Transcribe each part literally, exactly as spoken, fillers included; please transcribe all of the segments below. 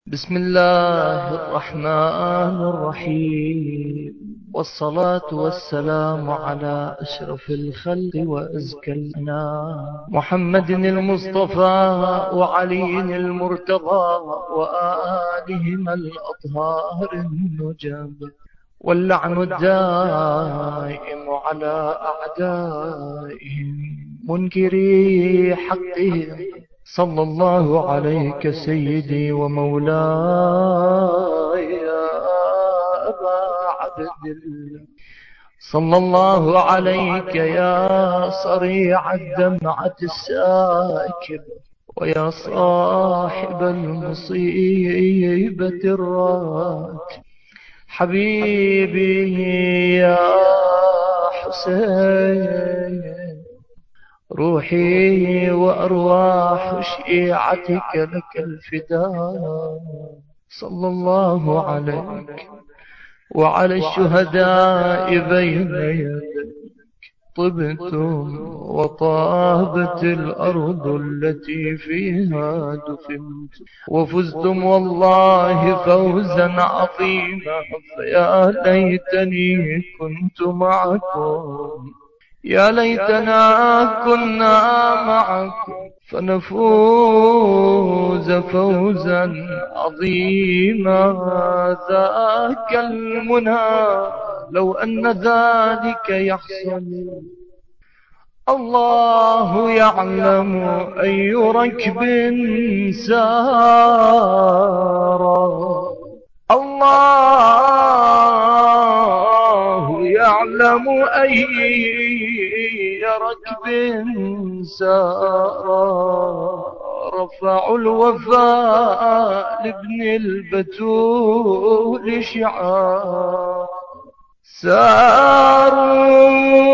بسم الله الرحمن الرحيم، والصلاة والسلام على أشرف الخلق وأزكى الأنام، محمد المصطفى وعلي المرتضى وآلهم الأطهار النجب، واللعن الدائم على أعدائهم منكري حقهم. صلى الله عليك سيدي ومولاي يا أبا عبد الله، صلى الله عليك يا صريع الدمعة الساكب، ويا صاحب المصيبة الراكب، حبيبي يا حسين، روحي وأرواح شيعتك لك الفداء. صلى الله عليك وعلى الشهداء بين يديك، طبتم وطابت الأرض التي فيها دفنتم، وفزتم والله فوزا عظيما، فيا ليتني كنت معكم، يا ليتنا كنا معكم فنفوز فوزا عظيما. ذاك المنى لو أن ذلك يحصل، الله يعلم أي ركب سار، الله يعلم أي ركب سار. رفعوا الوفاء لابن البتول شعار، ساروا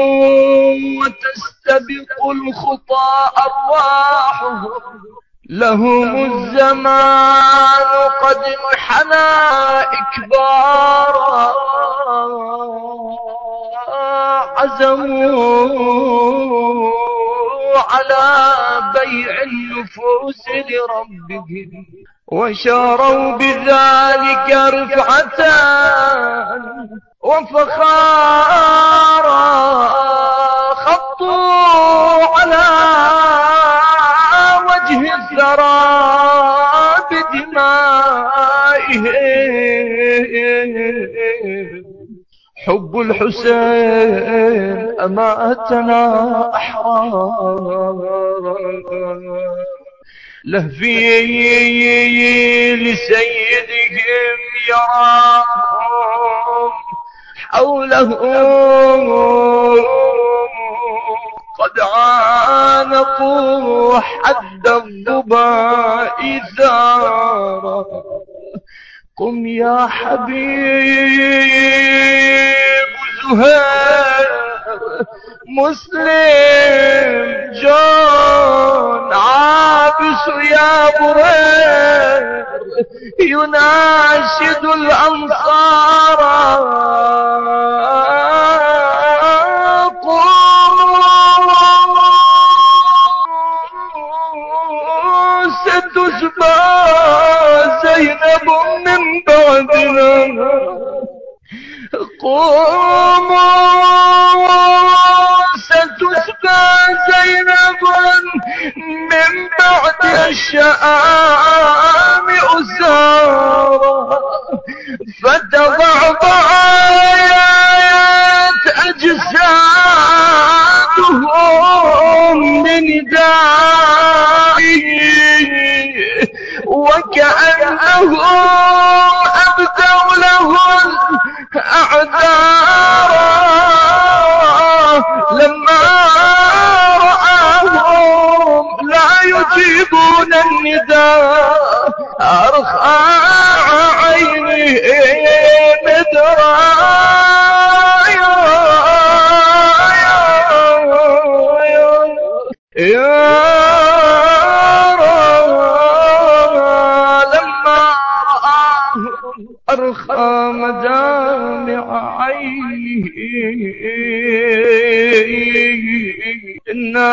وتستبق الخطى أرواحهم، لهم الزمان قد انحنى إكبارا، عزموا على بيع النفوس لربهم، وشاروا بذلك رفعة وفخارا، خطوا على وجه الثرى بدمائهم. حب الحسين أماتنا أحرارا، لهفي لسيدهم يراهم حولهم، قد عانقوا حد الظباء ثارا. قم يا حبيب زهير، مسلم جون عابس يا برير، يناشد الأنصار. ستسبى زينب من بعدنا، قوموا ستسبى زينب من بعد الشآم أسارا، فتضعضعت أجسادهم بندائه، وكأنه أبدوا له الأعذار، لما رآهم لا يجيبون النداء، أرخى عيني مدرايا يا أرخى مدامع عينيه. إنا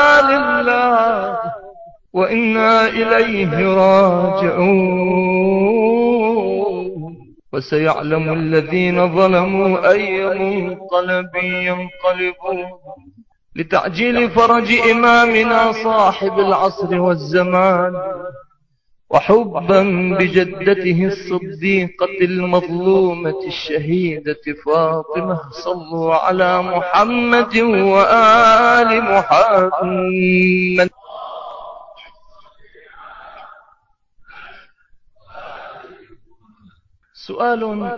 لله وإنا إليه راجعون. وسيعلم الذين ظلموا أي منقلب ينقلبون. لتعجيل فرج إمامنا صاحب العصر والزمان، وحبا بجدته الصديقة المظلومة الشهيدة فاطمة، صلوا على محمد وآل محمد. سؤال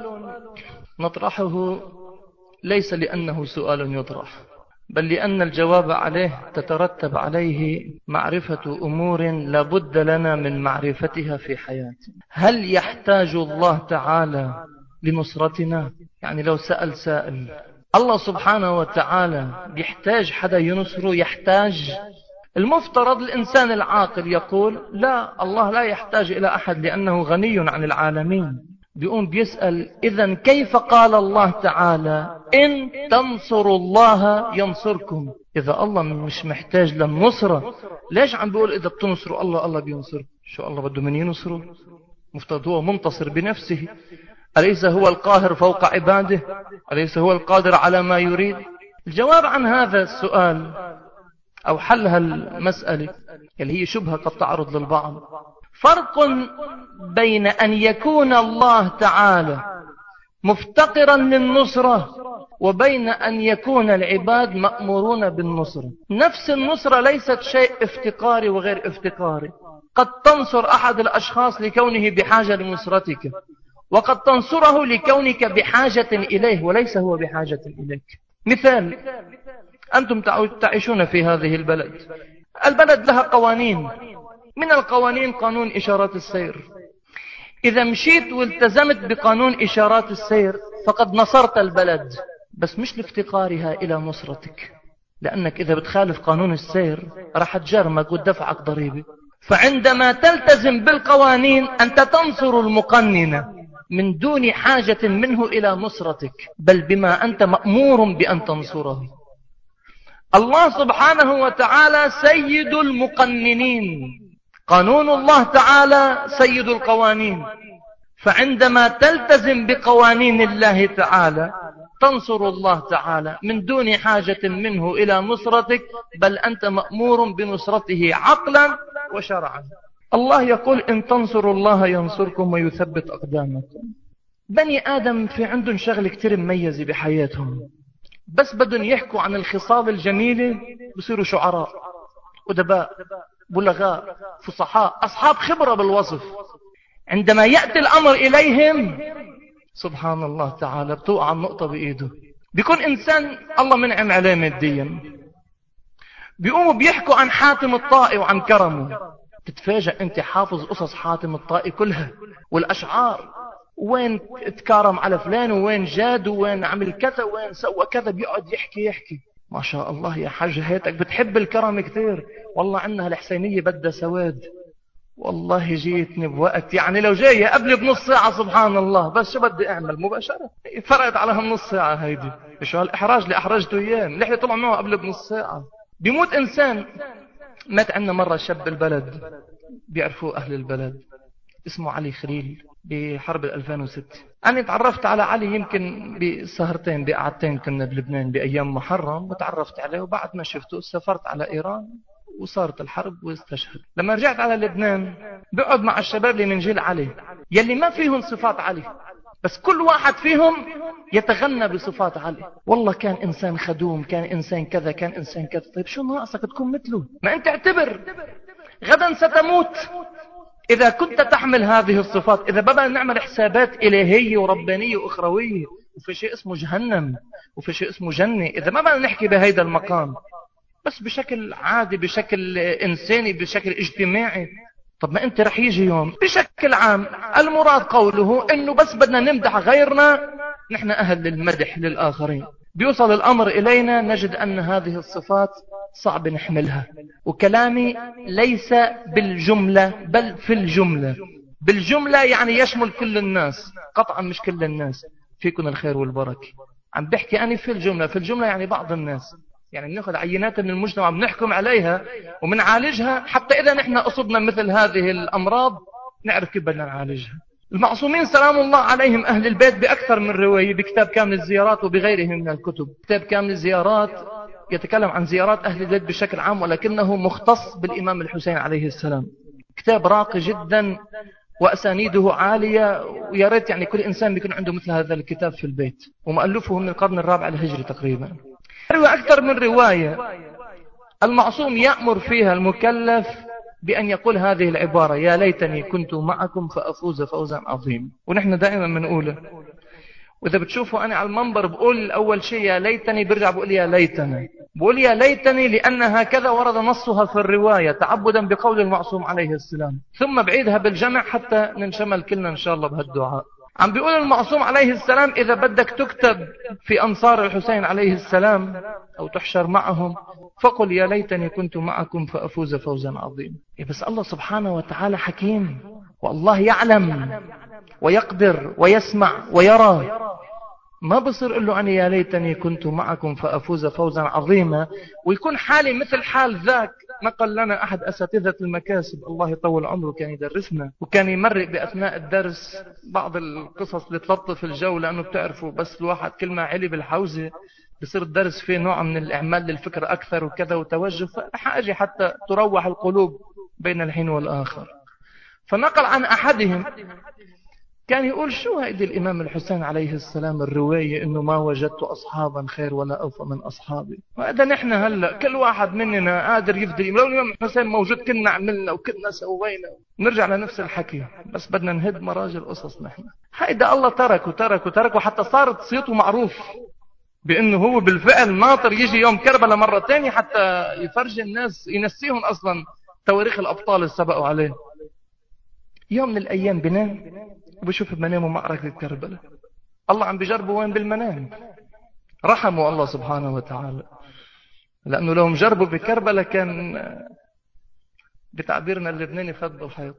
نطرحه ليس لأنه سؤال يطرح، بل لأن الجواب عليه تترتب عليه معرفة أمور لابد لنا من معرفتها في حياتنا. هل يحتاج الله تعالى لنصرتنا؟ يعني لو سأل سائل، الله سبحانه وتعالى يحتاج حدا ينصره؟ يحتاج؟ المفترض الإنسان العاقل يقول لا، الله لا يحتاج إلى أحد لأنه غني عن العالمين. بيقوم بيسأل إذن كيف قال الله تعالى إن تنصروا الله ينصركم؟ إذا الله مش محتاج للنصرة، ليش عم بيقول إذا بتنصروا الله الله بينصر؟ شو الله بده من ينصره؟ مفترض هو منتصر بنفسه. أليس هو القاهر فوق عباده؟ أليس هو القادر على ما يريد؟ الجواب عن هذا السؤال أو حل هالمسألة اللي هي شبهة قد تعرض للبعض، فرق بين أن يكون الله تعالى مفتقرا للنصرة وبين أن يكون العباد مأمورون بالنصرة. نفس النصرة ليست شيء افتقاري وغير افتقاري. قد تنصر أحد الأشخاص لكونه بحاجة لنصرتك، وقد تنصره لكونك بحاجة إليه وليس هو بحاجة إليك. مثال، أنتم تعيشون في هذه البلد، البلد لها قوانين، من القوانين قانون إشارات السير. إذا مشيت والتزمت بقانون إشارات السير فقد نصرت البلد، بس مش لافتقارها إلى نصرتك، لأنك إذا بتخالف قانون السير راح تجرمك وتدفعك ضريبة. فعندما تلتزم بالقوانين أنت تنصر المقنن من دون حاجة منه إلى نصرتك، بل بما أنت مأمور بأن تنصره. الله سبحانه وتعالى سيد المقننين، قانون الله تعالى سيد القوانين، فعندما تلتزم بقوانين الله تعالى تنصر الله تعالى من دون حاجة منه إلى نصرتك، بل أنت مأمور بنصرته عقلا وشرعا. الله يقول إن تنصروا الله ينصركم ويثبت أقدامكم. بني آدم في عندهم شغل كتير مميزة بحياتهم، بس بدهم يحكوا عن الخصال الجميلة بصيروا شعراء أدباء بلغاء فصحاء أصحاب خبرة بالوصف. عندما يأتي الأمر إليهم سبحان الله تعالى بتوقع النقطة بإيده. بيكون إنسان الله منعم عليه ماديا، بيقوموا بيحكوا عن حاتم الطائي وعن كرمه، تتفاجأ أنت حافظ قصص حاتم الطائي كلها والأشعار، وين اتكارم على فلان وين جاد وين عمل كذا وين سوى كذا، بيقعد يحكي يحكي ما شاء الله يا حاج هيتك بتحب الكرم كثير، والله عندنا الحسينية بدها سواد، والله جيتني بوقت يعني لو جاية قبل بنص ساعة سبحان الله، بس شو بدي أعمل مباشرة فرقت على هالنص ساعة هيدي، شو هالإحراج اللي أحرجته إياه، اللي طلع معه قبل بنص ساعة. بيموت إنسان. مات عندنا مرة شاب البلد بيعرفوه أهل البلد اسمه علي خليل بحرب ألفين وستة. أنا تعرفت على علي يمكن بسهرتين بقعدتين كنا بلبنان بأيام محرم، وتعرفت عليه وبعد ما شفته سافرت على إيران وصارت الحرب واستشهد. لما رجعت على لبنان بقعد مع الشباب اللي من جيل علي يلي ما فيهم صفات علي، بس كل واحد فيهم يتغنى بصفات علي. والله كان إنسان خدوم، كان إنسان كذا، كان إنسان كذا. طيب شو ناقصك تكون مثله؟ ما أنت اعتبر غدا ستموت إذا كنت تحمل هذه الصفات. إذا بدنا نعمل حسابات إلهية وربانية وأخروية، وفي شيء اسمه جهنم وفي شيء اسمه جنة، إذا ما بدنا نحكي بهذا المقام بس بشكل عادي، بشكل إنساني، بشكل اجتماعي، طب ما أنت رح يجي يوم بشكل عام المراد قوله إنه بس بدنا نمدح غيرنا، نحن أهل للمدح للآخرين. بيوصل الأمر إلينا نجد أن هذه الصفات صعب نحملها. وكلامي ليس بالجملة بل في الجملة. بالجملة يعني يشمل كل الناس، قطعا مش كل الناس، فيكن الخير والبركة. عم بحكي أنا في الجملة، في الجملة يعني بعض الناس، يعني بناخذ عينات من المجتمع بنحكم عليها وبنعالجها، حتى إذا نحن أصبنا مثل هذه الأمراض نعرف كيف بدنا نعالجها. المعصومين سلام الله عليهم أهل البيت بأكثر من رواية، بكتاب كامل الزيارات وبغيره من الكتب. كتاب كامل الزيارات يتكلم عن زيارات أهل البيت بشكل عام، ولكنه مختص بالإمام الحسين عليه السلام. كتاب راقي جدا وأسانيده عالية، ويا ريت يعني كل إنسان بيكون عنده مثل هذا الكتاب في البيت، ومؤلفه من القرن الرابع الهجري تقريبا. روى أكثر من رواية المعصوم يأمر فيها المكلف بأن يقول هذه العبارة: يا ليتني كنت معكم فأفوز فوزا عظيما. ونحن دائما بنقوله، وإذا بتشوفوا أنا على المنبر بقول أول شيء يا ليتني، برجع بقول يا ليتني، بقول يا ليتني لأن هكذا ورد نصها في الرواية تعبدا بقول المعصوم عليه السلام، ثم بعيدها بالجمع حتى ننشمل كلنا إن شاء الله بهالدعاء. عم بيقول المعصوم عليه السلام: إذا بدك تكتب في أنصار الحسين عليه السلام أو تحشر معهم فقل يا ليتني كنت معكم فأفوز فوزا عظيما. بس الله سبحانه وتعالى حكيم، والله يعلم ويقدر ويسمع ويرى. ما بصير قل له أنا يا ليتني كنت معكم فأفوز فوزا عظيما ويكون حالي مثل حال ذاك. نقل لنا أحد أساتذة المكاسب الله يطول عمره، كان يدرسنا وكان يمرق بأثناء الدرس بعض القصص اللي تلطف الجو، لأنه بتعرفوا بس الواحد كل ما علي بالحوزة بصير الدرس فيه نوع من الإعمال للفكر أكثر وكذا وتوجه، فحاجة حتى تروح القلوب بين الحين والآخر. فنقل عن أحدهم كان يقول: شو هيدي الإمام الحسين عليه السلام الرواية إنه ما وجدت أصحابا خير ولا أوفى من أصحابي. وهذا نحن هلأ كل واحد مننا قادر يفدي، لو الإمام الحسين موجود كنا عملنا وكنا سوينا. نرجع لنفس الحكي، بس بدنا نهد مراجل قصص. نحن هيدا الله ترك وترك وترك، وحتى صارت صيته معروف بأنه هو بالفعل ناطر يجي يوم كربلاء مرة تانية حتى يفرج الناس، ينسيهم أصلا تواريخ الأبطال اللي سبقوا عليه. يوم من الأيام بنام وبشوف بمنامه معركة كربلاء. الله عم بجربه وين؟ بالمنام. رحمه الله سبحانه وتعالى، لأنه لو مجربه بكربلاء كان بتعبيرنا اللبناني فد بالحيط.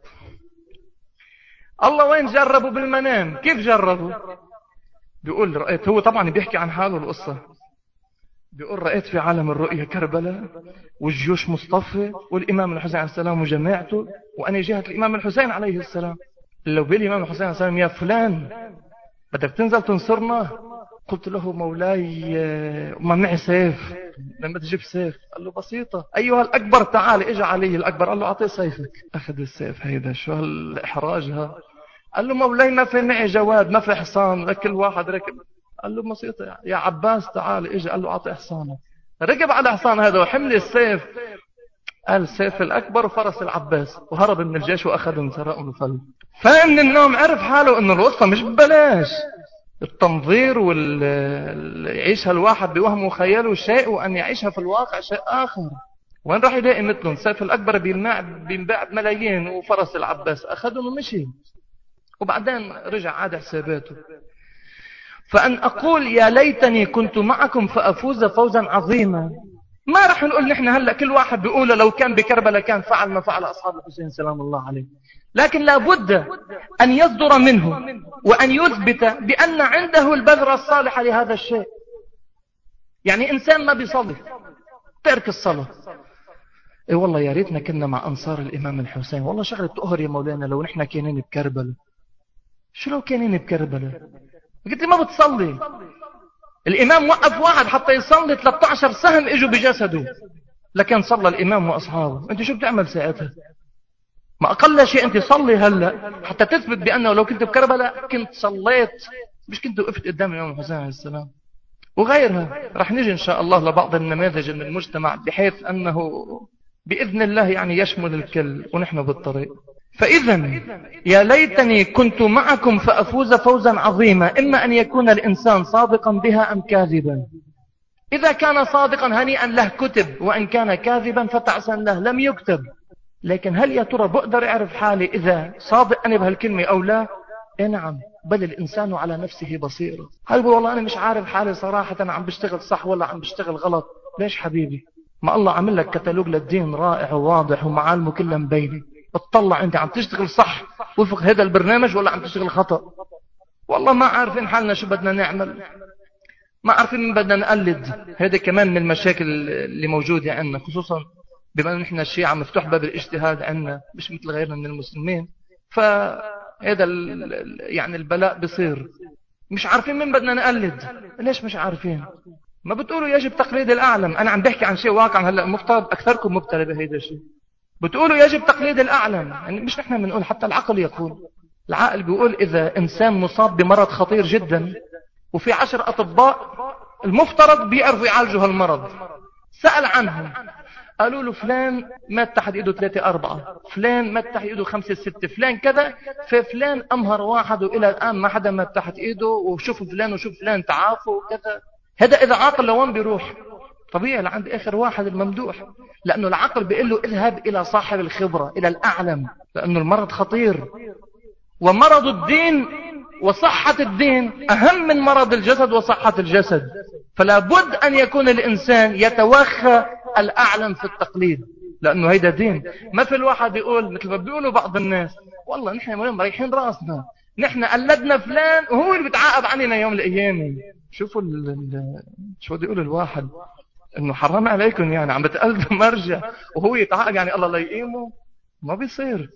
الله وين جربه؟ بالمنام. كيف جربه؟ بيقول رأيت، هو طبعا بيحكي عن حاله القصة، بيقول: رأيت في عالم الرؤية كربلاء والجيوش مصطفى والإمام الحسين عليه السلام وجماعته، وأنا جهة الإمام الحسين عليه السلام. لو بيلي الإمام الحسين عليه السلام: يا فلان بدك تنزل تنصرنا؟ قلت له: مولاي ما معي سيف، لما تجيب سيف. قال له: بسيطة، أيها الأكبر تعال. إجا علي الأكبر قال له: أعطيه سيفك. أخذ السيف. هيدا شو هالإحراج ها؟ قال له: مولاي ما في معي جواد، ما في حصان، لكل واحد ركب. قال له: بسيطة يا عباس تعال. إجا قال له: أعطيه حصانه. ركب على حصان هذا وحمل السيف. قال: سيف الأكبر وفرس العباس، وهرب من الجيش وأخذهم سراء وفل. فمن النوم عرف حاله أنه الوصفة مش ببلاش. التنظير ويعيشها الواحد بوهم وخياله شيء، وأن يعيشها في الواقع شيء آخر. وين راح يلاقي مثلهم؟ سيف الأكبر بينباع بملايين، وفرس العباس أخذهم ومشي، وبعدين رجع عاد حساباته. فأن أقول يا ليتني كنت معكم فأفوز فوزا عظيما، ما رح نقول نحن هلأ كل واحد بيقول لو كان بكربلاء كان فعل ما فعل أصحاب الحسين سلام الله عليه، لكن لابد أن يصدر منه وأن يثبت بأن عنده البذرة الصالحة لهذا الشيء. يعني إنسان ما بيصلي، ترك الصلاة، إيه والله يا ريتنا كنا مع أنصار الإمام الحسين، والله شغلة تقهر يا مولانا لو نحن كانين بكربلاء. شو لو كانين بكربلاء؟ قلت لي ما بتصلي. الإمام وقف واحد حتى يصلي، ثلاثة عشر سهم اجوا بجسده، لكن صلى الإمام وأصحابه. أنت شو بتعمل ساعتها؟ ما أقل شيء أنت صلي هلأ حتى تثبت بأنه لو كنت بكربلاء كنت صليت، مش كنت وقفت قدام الإمام الحسين عليه السلام. وغيرها رح نجي إن شاء الله لبعض النماذج من المجتمع بحيث أنه بإذن الله يعني يشمل الكل ونحن بالطريق. فإذا يا ليتني كنت معكم فأفوز فوزا عظيما، إما أن يكون الإنسان صادقا بها أم كاذبا. إذا كان صادقا هنيئا له كتب، وإن كان كاذبا فتعسا له لم يكتب. لكن هل يا ترى بقدر أعرف حالي إذا صادق أنا بهالكلمة أو لا؟ إيه نعم، بل الإنسان على نفسه بصيرة. هل والله أنا مش عارف حالي صراحة، أنا عم بشتغل صح ولا عم بشتغل غلط؟ ليش حبيبي؟ ما الله عمل لك كتالوج للدين رائع وواضح ومعالمه كلها مبينة. بتطلع أنت عم تشتغل صح وفق هذا البرنامج ولا عم تشتغل خطأ. والله ما عارفين حالنا شو بدنا نعمل، ما عارفين من بدنا نقلد. هذا كمان من المشاكل اللي موجودة عندنا، خصوصا بما أن نحن الشيعة مفتوح باب الاجتهاد عندنا مش مثل غيرنا من المسلمين. ف هذا يعني البلاء بصير. مش عارفين من بدنا نقلد. ليش مش عارفين؟ ما بتقولوا يجب تقليد الأعلم. أنا عم بحكي عن شيء واقع هلأ، مفترض أكثركم مبتلى بهذا الشيء. بتقولوا يجب تقليد الأعلم، يعني مش نحن بنقول، حتى العقل يقول. العقل بيقول إذا إنسان مصاب بمرض خطير جدا وفي عشر أطباء المفترض بيعرفوا يعالجوا هالمرض، سأل عنهم قالوا له فلان مات تحت ايده ثلاثة أربعة، فلان مات تحت ايده خمسة ستة، فلان كذا، ففلان أمهر واحد وإلى الآن ما حدا مات تحت ايده، وشوف فلان وشوف فلان تعافوا وكذا. هذا إذا عاقل لوين بيروح؟ طبيعي لعند آخر واحد الممدوح، لأنه العقل بيقول له اذهب إلى صاحب الخبرة، إلى الأعلم، لأنه المرض خطير. ومرض الدين وصحة الدين أهم من مرض الجسد وصحة الجسد. فلا بد أن يكون الإنسان يتوخى الأعلم في التقليد، لأنه هيدا دين. ما في الواحد يقول مثل ما بيقولوا بعض الناس والله نحن مريحين راسنا، نحن قلدنا فلان وهو اللي بتعاقب عننا يوم الأيام. شوفوا ال ال شو بده يقول الواحد، انه حرام عليكم يعني عم بتقلدوا مرجع وهو يتعاقب، يعني الله لا يقيمه. ما بيصير.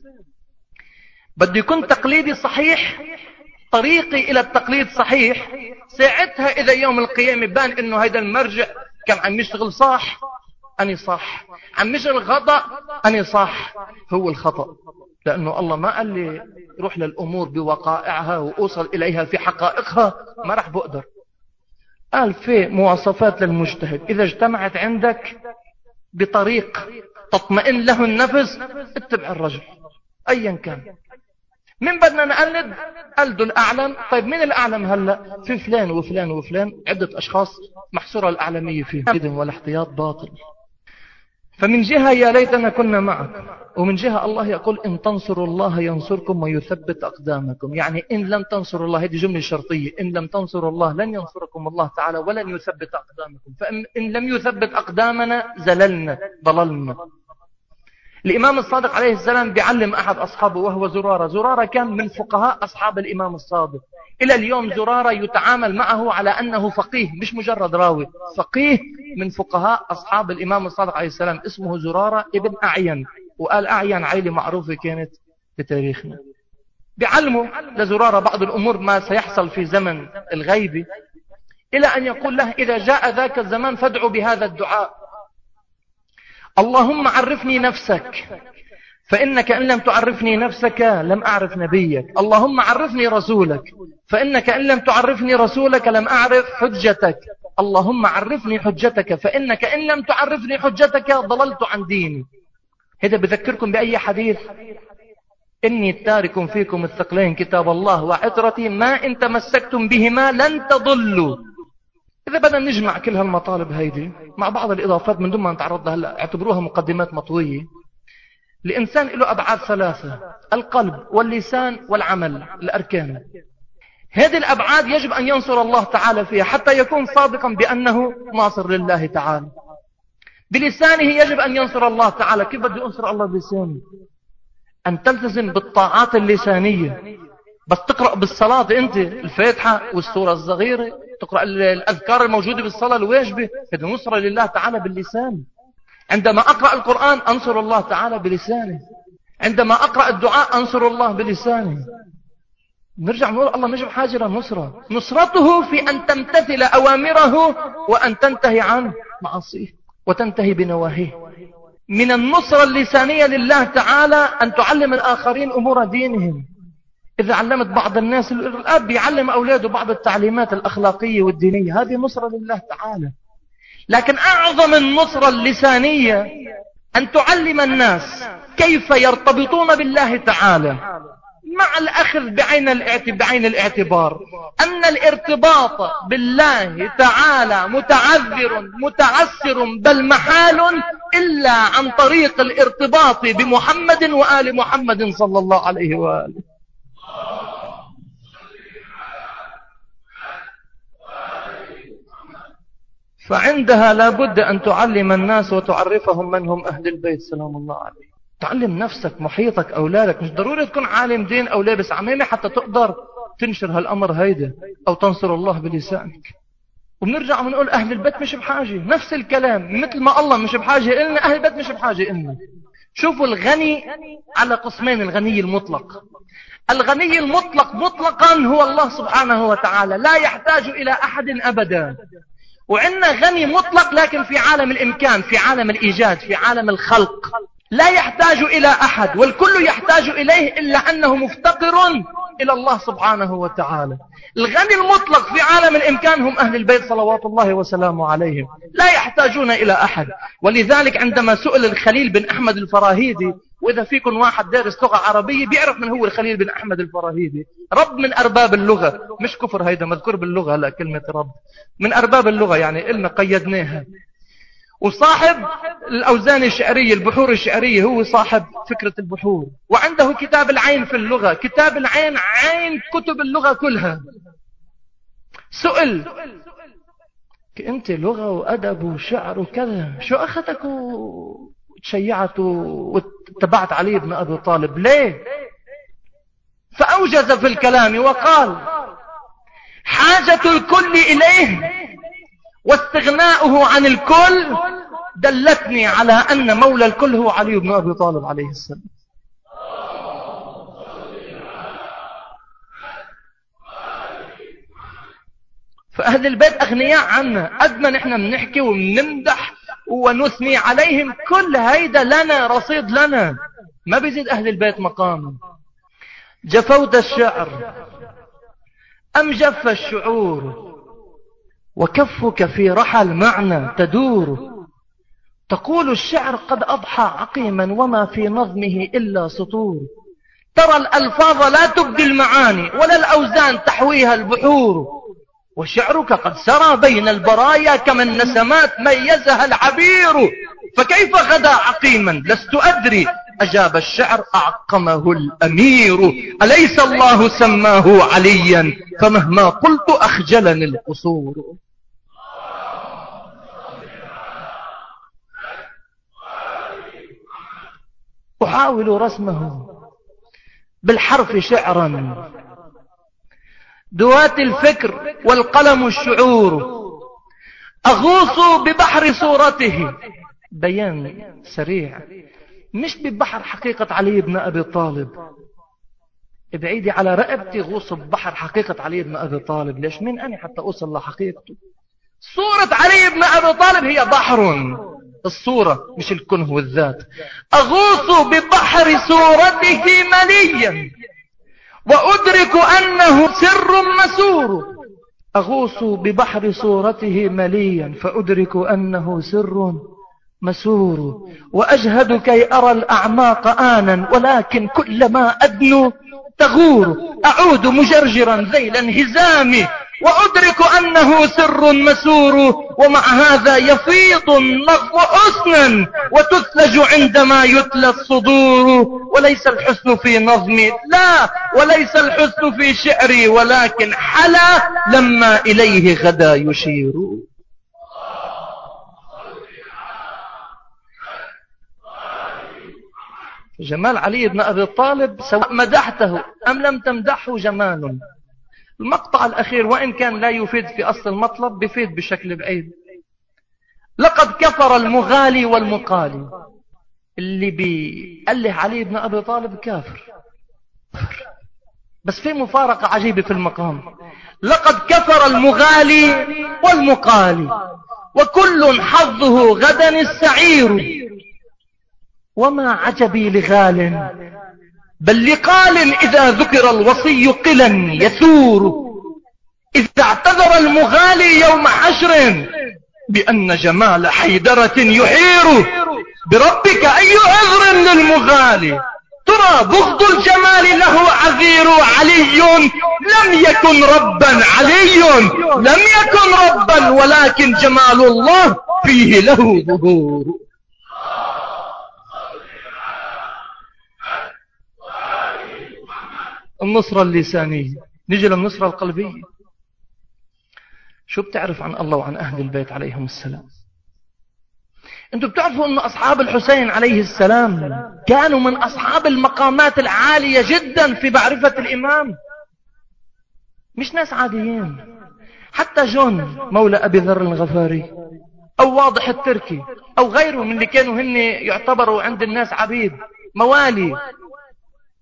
بده يكون تقليدي صحيح، طريقي إلى التقليد صحيح. ساعتها إذا يوم القيامة بان إنه هيدا المرجع كان عم يشتغل صح، أني صح، عم يشتغل خطأ، أني صح، هو الخطأ. لأنه الله ما قال لي روح للأمور بوقائعها وأوصل إليها في حقائقها، ما رح بقدر. قال في مواصفات للمجتهد إذا اجتمعت عندك بطريق تطمئن له النفس اتبع الرجل أيا كان. من بدنا نقلد؟ قلدوا الأعلم. طيب مين الأعلم هلأ؟ في فلان وفلان وفلان، عدة أشخاص محصورة الأعلمية فيه. إذن والاحتياط باطل. فمن جهة يا ليتنا كنا معك، ومن جهة الله يقول إن تنصروا الله ينصركم ويثبت أقدامكم. يعني إن لم تنصروا الله، هذه جملة شرطية، إن لم تنصروا الله لن ينصركم الله تعالى ولن يثبت أقدامكم. فإن لم يثبت أقدامنا زللنا ضللنا. الإمام الصادق عليه السلام بيعلم أحد أصحابه وهو زرارة. زرارة كان من فقهاء أصحاب الإمام الصادق. إلى اليوم زرارة يتعامل معه على أنه فقيه، مش مجرد راوي، فقيه من فقهاء أصحاب الإمام الصادق عليه السلام. اسمه زرارة ابن أعين، وقال أعين عائلة معروفة كانت بتاريخنا. بيعلمه لزرارة بعض الأمور ما سيحصل في زمن الغيبة، إلى أن يقول له إذا جاء ذاك الزمان فادعوا بهذا الدعاء: اللهم عرفني نفسك فإنك إن لم تعرفني نفسك لم أعرف نبيك. اللهم عرفني رسولك فإنك إن لم تعرفني رسولك لم أعرف حجتك. اللهم عرفني حجتك فإنك إن لم تعرفني حجتك ضللت عن ديني. هذا بذكركم بأي حديث؟ إني تارك فيكم الثقلين كتاب الله وعترتي ما إن تمسكتم بهما لن تضلوا. إذا بدنا نجمع كل هالمطالب هيدي مع بعض الإضافات من دون ما نتعرض لها، هلا اعتبروها مقدمات مطوية. الإنسان له أبعاد ثلاثة: القلب واللسان والعمل، الأركان. هذه الأبعاد يجب أن ينصر الله تعالى فيها حتى يكون صادقا بأنه ناصر لله تعالى. بلسانه يجب أن ينصر الله تعالى. كيف بده ينصر الله بلسانه؟ أن تلتزم بالطاعات اللسانية. بس تقرأ بالصلاة أنت الفاتحة والسورة الصغيرة، تقرأ الأذكار الموجودة بالصلاة الواجبة، هذا نصرة لله تعالى باللسان. عندما أقرأ القرآن أنصر الله تعالى بلسانه. عندما أقرأ الدعاء أنصر الله بلسانه. نرجع نقول الله مش بحاجة للنصرة، نصرته في أن تمتثل أوامره وأن تنتهي عن معصيه وتنتهي بنواهيه. من النصرة اللسانية لله تعالى أن تعلم الآخرين أمور دينهم. إذا علمت بعض الناس، الأب يعلم أولاده بعض التعليمات الأخلاقية والدينية، هذه نصرة لله تعالى. لكن أعظم النصرة اللسانية أن تعلم الناس كيف يرتبطون بالله تعالى، مع الأخذ بعين بعين الاعتبار أن الارتباط بالله تعالى متعذر متعسر بل محال إلا عن طريق الارتباط بمحمد وآل محمد صلى الله عليه وآله. فعندها لابد أن تعلم الناس وتعرفهم من هم أهل البيت سلام الله عليه. تعلم نفسك، محيطك، أولادك. مش ضروري تكون عالم دين أو لابس عمامة حتى تقدر تنشر هالأمر هيدا أو تنصر الله بلسانك. وبنرجع ونقول أهل البيت مش بحاجة، نفس الكلام، مثل ما الله مش بحاجة إلنا أهل البيت مش بحاجة إلنا. شوفوا الغني على قسمين: الغني المطلق، الغني المطلق مطلقا هو الله سبحانه وتعالى، لا يحتاج إلى أحد أبدا. وعندنا غني مطلق لكن في عالم الإمكان، في عالم الإيجاد، في عالم الخلق، لا يحتاج إلى أحد، والكل يحتاج إليه إلا أنه مفتقر إلى الله سبحانه وتعالى. الغني المطلق في عالم الإمكان هم أهل البيت صلوات الله وسلامه عليهم، لا يحتاجون إلى أحد. ولذلك عندما سئل الخليل بن أحمد الفراهيدي، وإذا فيكم واحد دارس لغة عربية بيعرف من هو الخليل بن أحمد الفراهيدي، رب من أرباب اللغة، مش كفر هيدا مذكور باللغة، لا كلمة رب من أرباب اللغة يعني إلنا قيدناها، وصاحب الأوزان الشعرية البحور الشعرية، هو صاحب فكرة البحور، وعنده كتاب العين في اللغة، كتاب العين عين كتب اللغة كلها. سئل أنت لغة وأدب وشعر وكذا، شو أخذك وتشيعت واتبعت علي بن أبي طالب ليه؟ فأوجز في الكلام وقال حاجة الكل إليه واستغناؤه عن الكل دلتني على أن مولى الكل هو علي بن أبي طالب عليه السلام. فأهل البيت أغنياء عنا، قد ما نحن بنحكي وبنمدح ونثني عليهم، كل هيدا لنا رصيد لنا، ما بيزيد أهل البيت مقاما. جفوت الشعر أم جف الشعور، وكفك في رحى المعنى تدور. تقول الشعر قد أضحى عقيما وما في نظمه إلا سطور. ترى الألفاظ لا تبدي المعاني ولا الأوزان تحويها البحور. وشعرك قد سرى بين البرايا كما النسمات ميزها العبير. فكيف غدا عقيما لست أدري، أجاب الشعر أعقمه الأمير. أليس الله سماه عليا فمهما قلت أخجلني القصور. أحاول رسمه بالحرف شعرا، دوات الفكر والقلم الشعور. أغوص ببحر صورته، بيان سريع، مش ببحر حقيقة علي بن أبي طالب. ابعيدي على رقبتي غوص ببحر حقيقة علي بن أبي طالب. ليش؟ مين أنا حتى أوصل لحقيقته؟ صورة علي بن أبي طالب هي بحر، الصورة مش الكنه والذات. أغوص ببحر صورته مليا وأدرك أنه سر مسور. أغوص ببحر صورته مليا فأدرك أنه سر مسور. وأجهد كي أرى الأعماق آنا ولكن كلما أدنو تغور. أعود مجرجرا ذيل انهزامي وأدرك أنه سر مسور. ومع هذا يفيض النظم حسنا وتثلج عندما يتلى الصدور. وليس الحسن في نظمي، لا، وليس الحسن في شعري، ولكن حلا لما إليه غدا يشير. جمال علي بن أبي طالب سواء مدحته أم لم تمدحه جمال. المقطع الأخير وإن كان لا يفيد في أصل المطلب بيفيد بشكل بعيد. لقد كفر المغالي والمقالي. اللي بيقله علي بن أبي طالب كافر، بس في مفارقة عجيبة في المقام. لقد كفر المغالي والمقالي وكل حظه غدا السعير. وما عجبي لغال بل لقال إذا ذكر الوصي قلا يثور. إذا اعتذر المغالي يوم حشر بأن جمال حيدرة يحير. بربك أي عذر للمغالي، ترى بغض الجمال له عذير. علي لم يكن ربا، علي لم يكن ربا، ولكن جمال الله فيه له ظهور. النصرة اللسانية. نجي للنصرة القلبية. شو بتعرف عن الله وعن أهل البيت عليهم السلام؟ انتوا بتعرفوا أن أصحاب الحسين عليه السلام كانوا من أصحاب المقامات العالية جدا في معرفة الإمام، مش ناس عاديين. حتى جون مولى أبي ذر الغفاري أو واضح التركي أو غيره من اللي كانوا هن يعتبروا عند الناس عبيد موالي،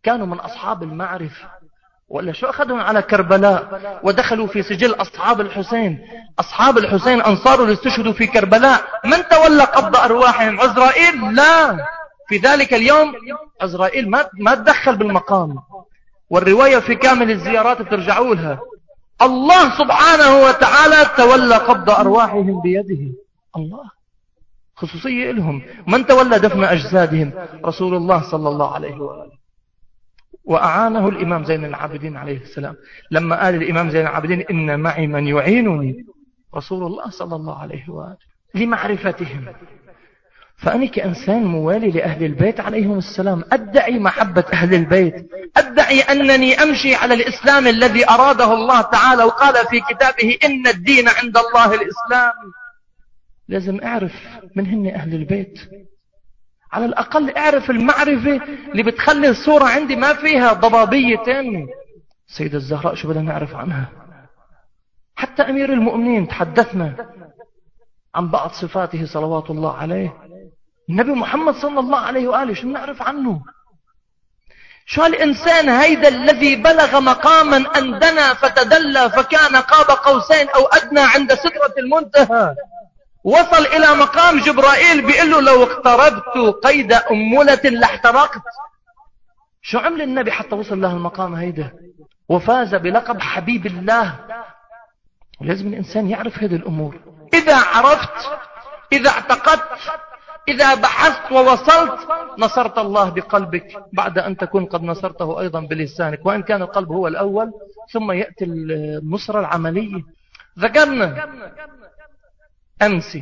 كانوا من أصحاب المعرفة، ولا شو أخذهم على كربلاء ودخلوا في سجل أصحاب الحسين؟ أصحاب الحسين أنصار اللي استشهدوا في كربلاء، من تولى قبض أرواحهم؟ عزرائيل؟ لا، في ذلك اليوم عزرائيل ما ما تدخل بالمقام. والرواية في كامل الزيارات بترجعوا لها، الله سبحانه وتعالى تولى قبض أرواحهم بيده. الله خصوصية لهم. من تولى دفن أجسادهم؟ رسول الله صلى الله عليه وآله، وأعانه الإمام زين العابدين عليه السلام. لما قال الإمام زين العابدين إن معي من يعينني، رسول الله صلى الله عليه وآله، لمعرفتهم. فأنا كإنسان موالي لأهل البيت عليهم السلام أدعي محبة أهل البيت، أدعي أنني أمشي على الإسلام الذي أراده الله تعالى وقال في كتابه إن الدين عند الله الإسلام. لازم أعرف من هن أهل البيت، على الأقل أعرف المعرفة اللي بتخلي الصورة عندي ما فيها ضبابية تامة. سيدة الزهراء شو بدنا نعرف عنها؟ حتى أمير المؤمنين تحدثنا عن بعض صفاته صلوات الله عليه. النبي محمد صلى الله عليه وآله شو نعرف عنه؟ شو الإنسان هيدا الذي بلغ مقاما أن دنا فتدلى فكان قاب قوسين أو أدنى عند سدرة المنتهى، وصل إلى مقام جبرائيل بيقول له لو اقتربت قيد أمولة لاحترقت. شو عمل النبي حتى وصل له المقام هيدا وفاز بلقب حبيب الله؟ ولازم الإنسان يعرف هذه الأمور. إذا عرفت، إذا اعتقدت، إذا بحثت ووصلت، نصرت الله بقلبك بعد أن تكون قد نصرته أيضا بلسانك، وإن كان القلب هو الأول ثم يأتي النصرة العملية. ذكرنا أمس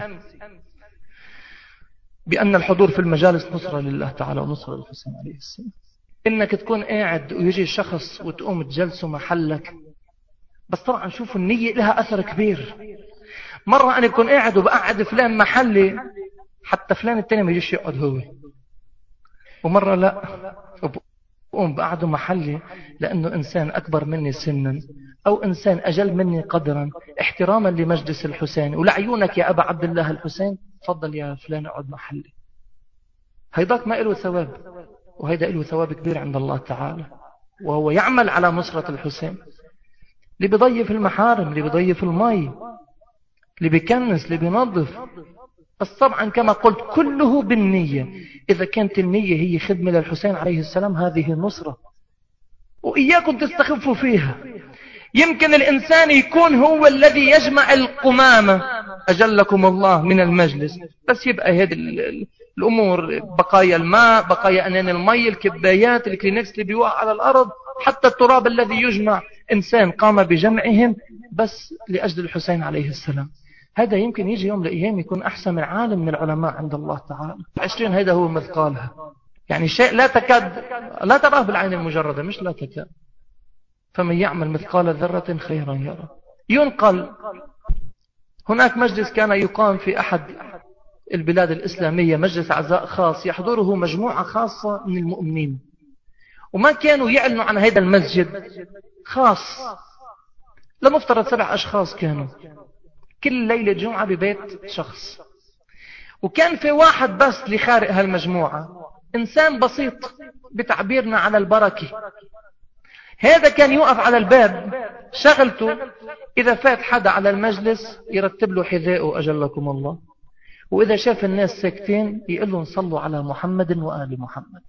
بأن الحضور في المجالس نصرة لله تعالى ونصرة للحسين عليه السلام. إنك تكون قاعد ويجي شخص وتقوم تجلسه محلك، بس طبعا شوفوا النية لها أثر كبير. مرة أنا أكون قاعد وبقعد فلان محلي حتى فلان التاني ما يجيش يقعد هو، ومرة لا بقوم بقعده محلي لأنه إنسان أكبر مني سنا أو إنسان أجل مني قدرا احتراما لمجلس الحسين ولعيونك يا أبا عبد الله الحسين، تفضل يا فلان اقعد محلي. هيداك ما إله ثواب، وهيدا إله ثواب كبير عند الله تعالى، وهو يعمل على نصرة الحسين. اللي بيضيف المحارم، اللي بيضيف المي، اللي بيكنس، اللي بينظف. بس طبعا كما قلت كله بالنية. إذا كانت النية هي خدمة للحسين عليه السلام هذه النصرة، وإياكم تستخفوا فيها. يمكن الإنسان يكون هو الذي يجمع القمامة أجلكم الله من المجلس، بس يبقى هذه الأمور بقايا الماء، بقايا أنان المي، الكبايات، الكلينكس اللي بيوقع على الأرض، حتى التراب الذي يجمع، إنسان قام بجمعهم بس لأجل الحسين عليه السلام. هذا يمكن يجي يوم لأيام يكون أحسن من عالم من العلماء عند الله تعالى. عشرين هذا هو مثقالها، يعني شيء لا تكاد لا تراه بالعين المجردة، مش لا تكاد. فمن يعمل مثقال ذرة خيرا يرى. ينقل هناك مجلس كان يقام في أحد البلاد الإسلامية، مجلس عزاء خاص يحضره مجموعة خاصة من المؤمنين، وما كانوا يعلنوا عن هذا المسجد خاص، لمفترض سبع أشخاص كانوا كل ليلة جمعة ببيت شخص. وكان في واحد بس لخارق هالمجموعة، إنسان بسيط بتعبيرنا على البركة. هذا كان يقف على الباب، شغلته إذا فات حدا على المجلس يرتب له حذاءه أجلكم الله، وإذا شاف الناس ساكتين يقول لهم صلوا على محمد وآل محمد.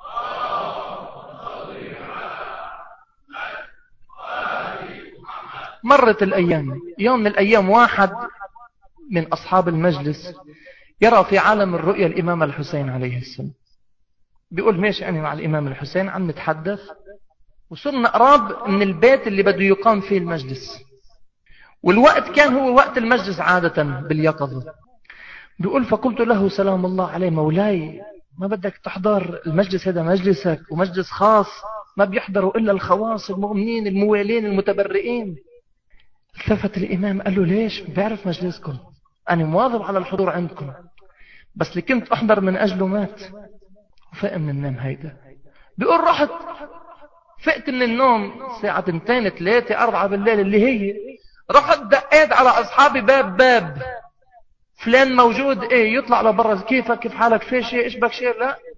مرت الأيام، يوم من الأيام واحد من أصحاب المجلس يرى في عالم الرؤيا الإمام الحسين عليه السلام، بيقول ماشي أنا مع الإمام الحسين عم نتحدث، وصرنا قراب من البيت اللي بده يقام فيه المجلس، والوقت كان هو وقت المجلس عادة باليقظة. بيقول فقلت له سلام الله عليه مولاي، ما بدك تحضر المجلس، هذا مجلسك ومجلس خاص ما بيحضروا إلا الخواص المؤمنين الموالين المتبرئين. التفت الإمام قال له ليش؟ بعرف مجلسكم، أنا مواظب على الحضور عندكم، بس اللي كنت أحضر من أجله مات وفاق من النوم. هيدا بيقول رحت فقت من النوم ساعة تنتين ثلاثة أربعة بالليل اللي هي، رحت دقيت على أصحابي باب باب، فلان موجود؟ ايه. يطلع لبرا كيفك، كيف حالك، في شيء، ايش بك شيء؟ لا.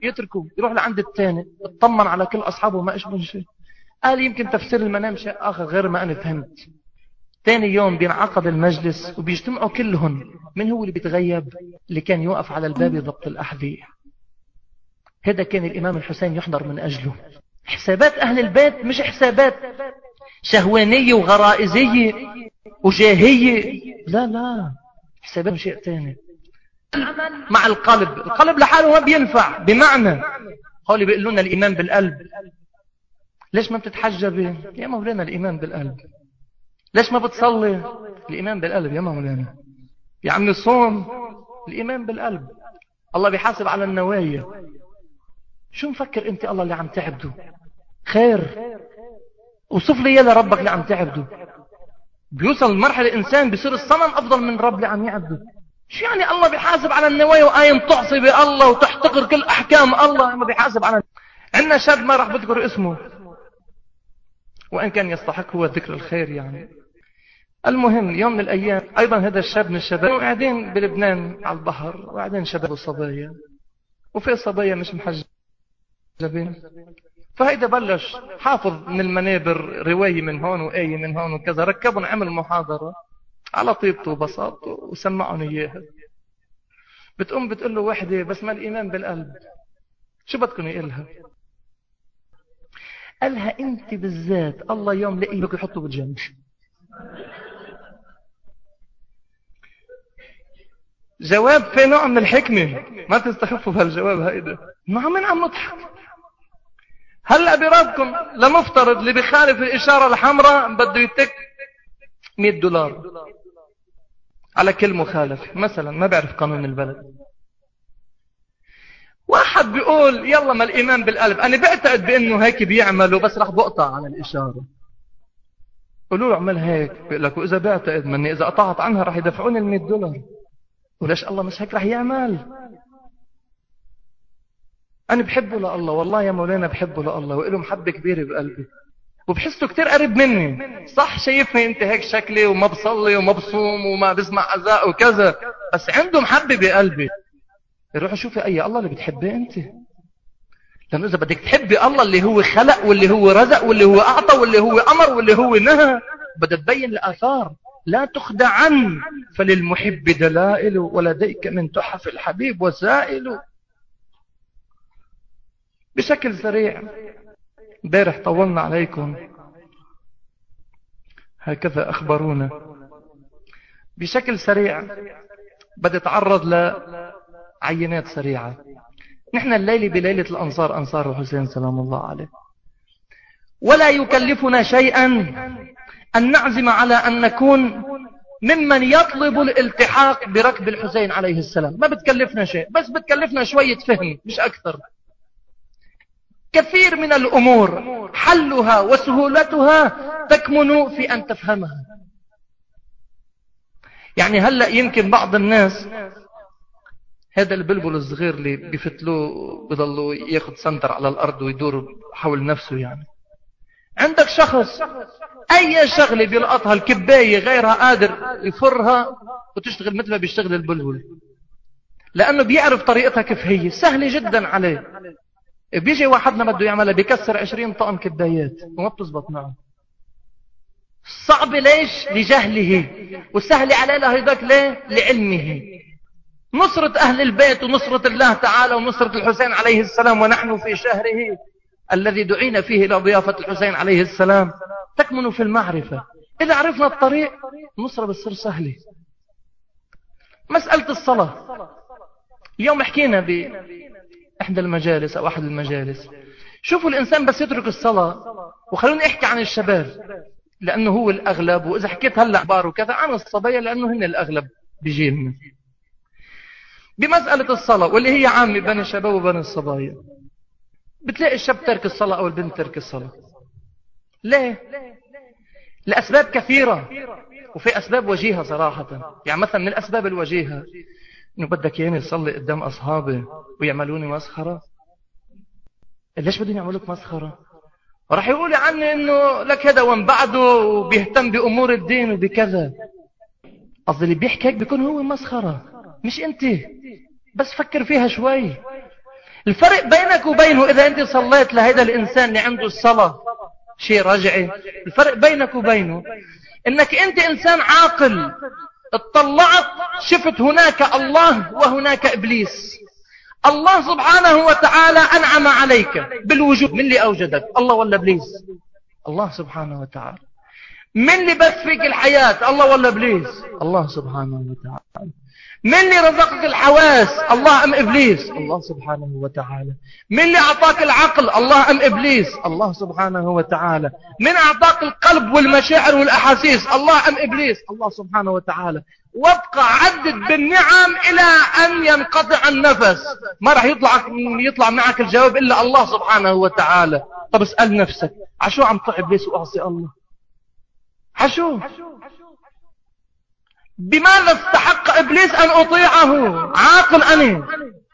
يتركه يروح لعند الثاني اطمن على كل أصحابه ما إشبه شيء. قال يمكن تفسير المنام شيء آخر غير ما أنا فهمت. ثاني يوم بينعقد المجلس وبيجتمعوا كلهم. من هو اللي بيتغيب؟ اللي كان يوقف على الباب يضبط الأحذية. هذا كان الإمام الحسين يحضر من أجله. حسابات أهل البيت مش حسابات شهوانية وغرائزية وجاهية، لا لا، حسابات شيء تاني. مع القلب، القلب لحاله ما بينفع. بمعنى قولي بيقول لنا الإيمان بالقلب. ليش ما بتتحجبي؟ يا مولانا الإيمان بالقلب. ليش ما بتصلي؟ الإيمان بالقلب يا مولانا. يا عم الصوم، الإيمان بالقلب. الله بيحاسب على النوايا. شو مفكر انت الله اللي عم تعبده؟ خير، وصف لي يلا ربك اللي عم تعبده. بيوصل مرحلة الإنسان بيصير الصنم أفضل من رب اللي عم يعبده. شو يعني الله بيحاسب على النوايا وآيم تعصي بالله وتحتقر كل أحكام الله؟ ما بيحاسب على. عندنا شاب ما راح بذكر اسمه وإن كان يستحق هو ذكر الخير يعني. المهم يوم من الأيام أيضا هذا الشاب من الشباب قاعدين بلبنان على البحر وقاعدين شباب وصبايا، وفي صبايا مش محجبين. فهيدا بلش حافظ من المنابر رواية من هون وآية من هون وكذا، ركبهم عمل محاضرة على طيبته وبساطته وسمعهم إياها. بتقوم بتقول له وحدة بس ما الإيمان بالقلب. شو بدكم يقلها؟ قالها انت بالذات الله يوم لقي بك يحطه بالجنة. جواب في نوع من الحكمة، ما تستخفوا بهالجواب هيدا. ما من عم نضحك. هلأ برابكم لمفترض اللي بيخالف الإشارة الحمراء بده يتك مئة دولار على كل مخالف مثلا، ما بعرف قانون البلد. واحد بيقول يلا ما الإيمان بالقلب، أنا بعتقد بأنه هيك بيعملوا بس رح بقطع على الإشارة. قولوا له اعمل هيك، بيقول لك وإذا بعتقد مني إذا قطعت عنها رح يدفعوني المئة دولار. وليش الله مش هيك رح يعمل؟ أنا بحبه لله والله يا مولانا، بحبه لله وإله محبة كبيرة بقلبي وبحسه كتير قريب مني. صح شايفني انت هيك شكلي وما بصلي وما بصوم وما بسمع عزاء وكذا، بس عنده محبة بقلبي. روح شوفي أي الله اللي بتحبه أنت. لأنه إذا بدك تحبي الله اللي هو خلق واللي هو رزق واللي هو أعطى واللي هو أمر واللي هو نهى، بدها تبين الآثار. لا تخدعن فللمحب دلائل ولديك من تحف الحبيب وسائل. بشكل سريع، امبارح طولنا عليكم هكذا أخبرونا. بشكل سريع بدي أتعرض لعينات سريعة. نحن الليلة بليلة الأنصار، أنصار الحسين سلام الله عليه، ولا يكلفنا شيئا أن نعزم على أن نكون ممن يطلب الالتحاق بركب الحسين عليه السلام. ما بتكلفنا شيء، بس بتكلفنا شوية فهم مش أكثر. كثير من الأمور حلها وسهولتها تكمن في أن تفهمها. يعني هلأ يمكن بعض الناس هذا البلبل الصغير اللي بيفتلوه بيضلوا ياخد سنتر على الأرض ويدور حول نفسه، يعني عندك شخص أي شغلة بيلقطها الكباية غيرها قادر يفرها وتشتغل مثل ما بيشتغل البلبل، لأنه بيعرف طريقتها كيف هي سهلة جدا عليه. بيجي واحدنا بده يعملها بيكسر عشرين طقم كبايات وما بتزبط معه. صعب ليش؟ لجهله. والسهل عليه هيداك ليه؟ لعلمه. نصرة أهل البيت ونصرة الله تعالى ونصرة الحسين عليه السلام ونحن في شهره الذي دعينا فيه إلى ضيافة الحسين عليه السلام تكمن في المعرفة. إذا عرفنا الطريق نصرة بتصير سهلة. مسألة الصلاة اليوم حكينا بإحدى المجالس أو أحد المجالس. شوفوا الإنسان بس يترك الصلاة، وخلوني أحكي عن الشباب لأنه هو الأغلب، وإذا حكيت هلأ أخبار وكذا عن الصبايا لأنه هن الأغلب بجيلنا. بمسألة الصلاة واللي هي عامة بين الشباب وبين الصبايا، بتلاقي الشاب ترك الصلاة أو البنت ترك الصلاة. ليه؟ لأسباب كثيرة، وفي أسباب وجيهة صراحة. يعني مثلا من الأسباب الوجيهة إنه بدك يعني يصلي قدام أصحابي ويعملوني مسخرة. ليش بدهم يعملوك مسخرة؟ وراح يقولوا عني إنه لك هذا وان بعده وبيهتم بأمور الدين وبكذا. قصدي اللي بيحكي هيك بيكون هو مسخرة مش أنت. بس فكر فيها شوي. الفرق بينك وبينه إذا أنت صليت لهذا الإنسان اللي عنده الصلاة شيء رجعي، الفرق بينك وبينه إنك أنت إنسان عاقل، اطلعت شفت هناك الله وهناك إبليس. الله سبحانه وتعالى أنعم عليك بالوجود. من اللي أوجدك، الله ولا إبليس؟ الله سبحانه وتعالى. من اللي بث فيك الحياة، الله ولا إبليس؟ الله سبحانه وتعالى. من اللي رزقك الحواس، الله أم إبليس؟ الله سبحانه وتعالى. من اللي أعطاك العقل، الله أم إبليس؟ الله سبحانه وتعالى. من أعطاك القلب والمشاعر والأحاسيس، الله أم إبليس؟ الله سبحانه وتعالى. وابقى عدد بالنعم إلى أن ينقطع النفس، ما راح يطلع يطلع معك الجواب إلا الله سبحانه وتعالى. طب اسأل نفسك، عشو عم طع إبليس وأعصي الله؟ عشو؟ بماذا استحق إبليس أن أطيعه؟ عاقل أنا.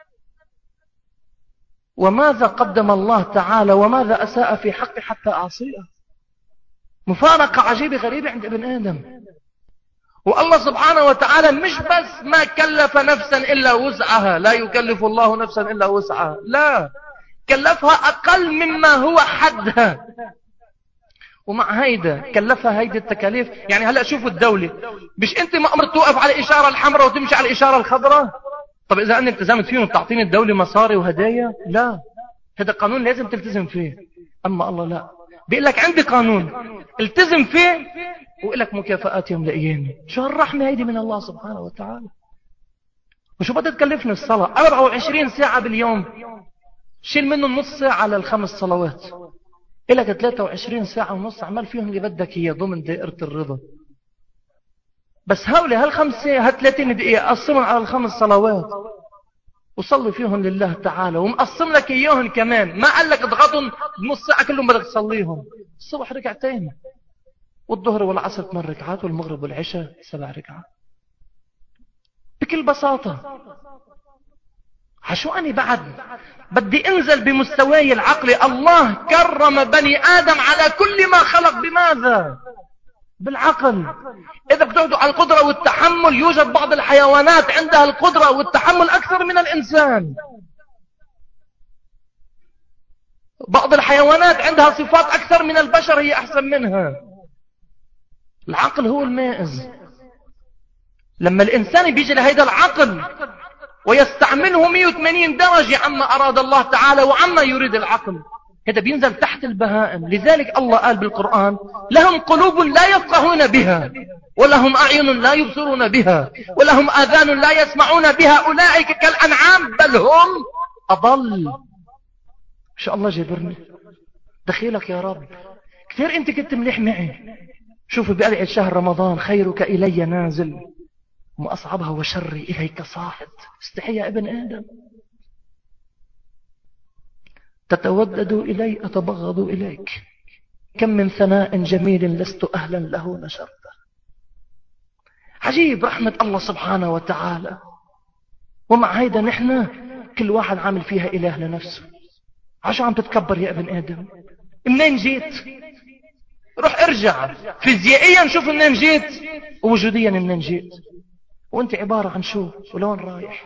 وماذا قدم الله تعالى وماذا أساء في حقي حتى أعصيه؟ مفارقة عجيبة غريبة عند ابن آدم. والله سبحانه وتعالى مش بس ما كلف نفسا إلا وسعها، لا يكلف الله نفسا إلا وسعها، لا، كلفها أقل مما هو حدها. ومع هيدا كلفها هيدي التكاليف. يعني هلأ شوفوا الدولة، مش انت مأمر توقف على الإشارة الحمراء وتمشي على الإشارة الخضراء؟ طب إذا أنا التزمت فيهم تعطيني الدولة مصاري وهدايا؟ لا، هذا قانون لازم تلتزم فيه. أما الله لا، بيقول لك عندي قانون التزم فيه ويقول لك مكافآت يوم لأيامي. شو هالرحمة هيدي من الله سبحانه وتعالى. وشو بدها تكلفني الصلاة؟ أربعة وعشرين ساعة باليوم، شيل منه النص ساعة للخمس صلوات، إلك ثلاثة وعشرين ساعة ونص عمل فيهم اللي بدك إياه ضمن دائرة الرضا. بس هؤلاء هالخمسة هالثلاثين دقيقة قسمهم على الخمس صلوات وصلي فيهم لله تعالى، ومقسم لك إياهم كمان. ما قال لك اضغطهم نص ساعة كلهم بدك تصليهم. الصبح ركعتين، والظهر والعصر ثمان ركعات، والمغرب والعشاء سبع ركعات، بكل بساطة. عشو أنا بعد بدي انزل بمستواي العقلي؟ الله كرم بني آدم على كل ما خلق بماذا؟ بالعقل. إذا بتعودوا على القدرة والتحمل، يوجد بعض الحيوانات عندها القدرة والتحمل أكثر من الإنسان. بعض الحيوانات عندها صفات أكثر من البشر، هي أحسن منها. العقل هو المائز. لما الإنسان بيجي لهيدا العقل ويستعمله مئة وثمانين درجة عما أراد الله تعالى وعما يريد العقل، هذا بينزل تحت البهائم. لذلك الله قال بالقرآن: لهم قلوب لا يفقهون بها، ولهم أعين لا يبصرون بها، ولهم آذان لا يسمعون بها، أولئك كالأنعام بل هم أضل. إن شاء الله جبرني دخيلك يا رب. كثير أنت كنت مليح معي. شوفوا بقلع شهر رمضان: خيرك إلي نازل وأصعبها وشري إليك صاعد. استحي يا ابن آدم، تتودد إلي أتبغض إليك، كم من ثناء جميل لست أهلا له نشرته. عجيب رحمة الله سبحانه وتعالى. ومع هيدا نحن كل واحد عامل فيها إله لنفسه. عشو عم تتكبر يا ابن آدم؟ منين جيت؟ روح ارجع فيزيائيا شوف منين جيت، ووجوديا منين جيت، وانت عبارة عن شو ولون رايح.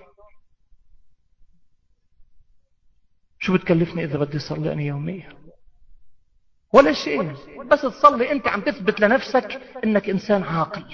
شو بتكلفني إذا بدي أصلي أنا يوميا؟ ولا شيء، بس تصلي أنت عم تثبت لنفسك أنك إنسان عاقل.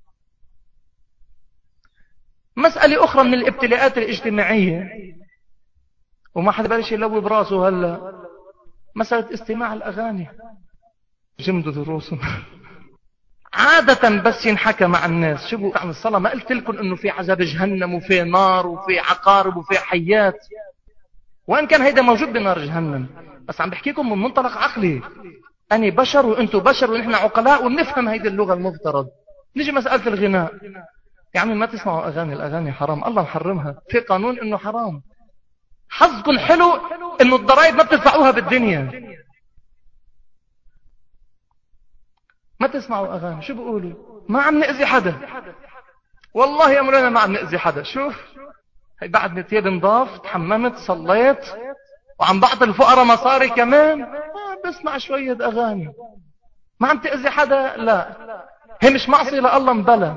مسألة أخرى من الابتلاءات الاجتماعية، وما حدا بلش يلوي براسه هلا، مسألة استماع الأغاني. جمدوا دروسهم عادة بس ينحكى مع الناس. شو عن الصلاة؟ ما قلت لكم أنه في عذاب جهنم وفي نار وفي عقارب وفي حيات، وإن كان هيدا موجود بنار جهنم، بس عم بحكيكم من منطلق عقلي. أنا بشر وإنتوا بشر ونحن عقلاء ونفهم هيدي اللغة المفترض. نيجي مسألة الغناء، يا عمي ما تسمعوا أغاني، الأغاني حرام، الله محرمها، في قانون إنه حرام. حظكم حلو إنه الضرائب ما بتدفعوها بالدنيا. ما تسمعوا أغاني. شو بيقولوا؟ ما عم نأذي حدا. والله يا مولانا ما عم نأذي حدا. شوف هي بعد نتيب نضاف، تحممت، صليت، وعم بعطي الفقراء مصاري كمان، آه بسمع شوية أغاني. ما عم تأذي حدا؟ لا. هي مش معصية لله مبلا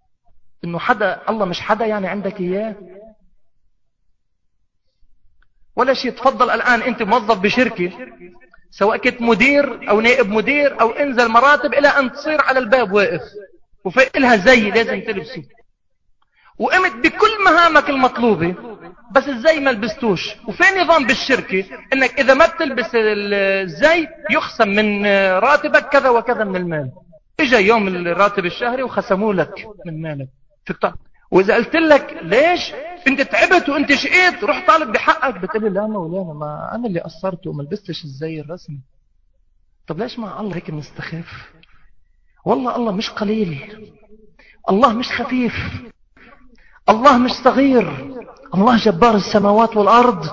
إنه حدا، الله مش حدا يعني عندك إياه. ولا شيء. تفضل الآن أنت موظف بشركة، سواء كنت مدير أو نائب مدير أو انزل مراتب إلى أن تصير على الباب واقف وفي لها زي لازم تلبسه، وقمت بكل مهامك المطلوبة، بس الزي ما لبستوش. وفي نظام بالشركة انك اذا ما بتلبس الزي يخصم من راتبك كذا وكذا من المال. اجا يوم الراتب الشهري وخصموا لك من مالك، فيك تعرف. واذا قلت لك ليش انت تعبت وانت شقيت روح طالب بحقك، بتقولي لا مولانا ما انا اللي قصرت وما لبستش الزي الرسمي. طب ليش مع الله هيك بنستخف؟ والله الله مش قليل، الله مش خفيف، الله مش صغير، الله جبار السماوات والأرض،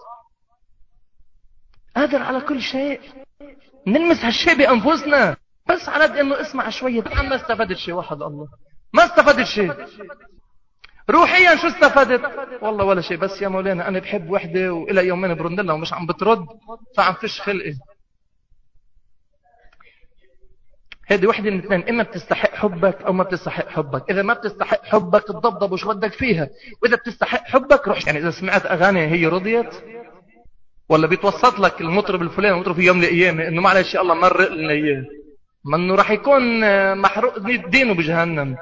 قادر على كل شيء. نلمس هالشيء بأنفسنا، بس على قد انه اسمع شوية عم ما استفدت شيء. واحد الله ما استفدت شيء روحيا. شو استفدت؟ والله ولا شيء. بس يا مولانا انا بحب وحدة والى يومين برندلها ومش عم بترد فعم فيش خلقي. هذه وحدة من اثنين، اما بتستحق حبك او ما بتستحق حبك. اذا ما بتستحق حبك تضبضب وش بدك فيها، واذا بتستحق حبك روح. يعني اذا سمعت اغاني هي رضيت، ولا بيتوسط لك المطرب الفلاني المطرب في يوم من الايام انه معلش الله مرق لنا اياه، ما انه راح يكون محروق دينه بجهنم.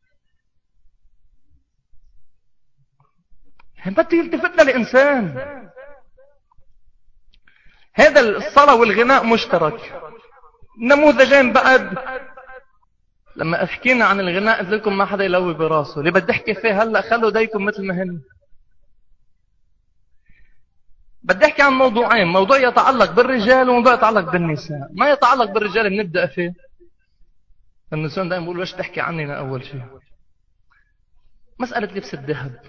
بده يلتفت للانسان. هذا الصلاة والغناء مشترك. نموذجين بعد. لما احكينا عن الغناء قلت لكم ما حدا يلوي براسه. اللي بدي احكي فيه هلا خلوا دايكم مثل ما هن. بدي احكي عن موضوعين، موضوع يتعلق بالرجال وموضوع يتعلق بالنساء. ما يتعلق بالرجال بنبدأ فيه. النساء دائما بيقولوا ايش تحكي عننا اول شيء. مسألة لبس الذهب.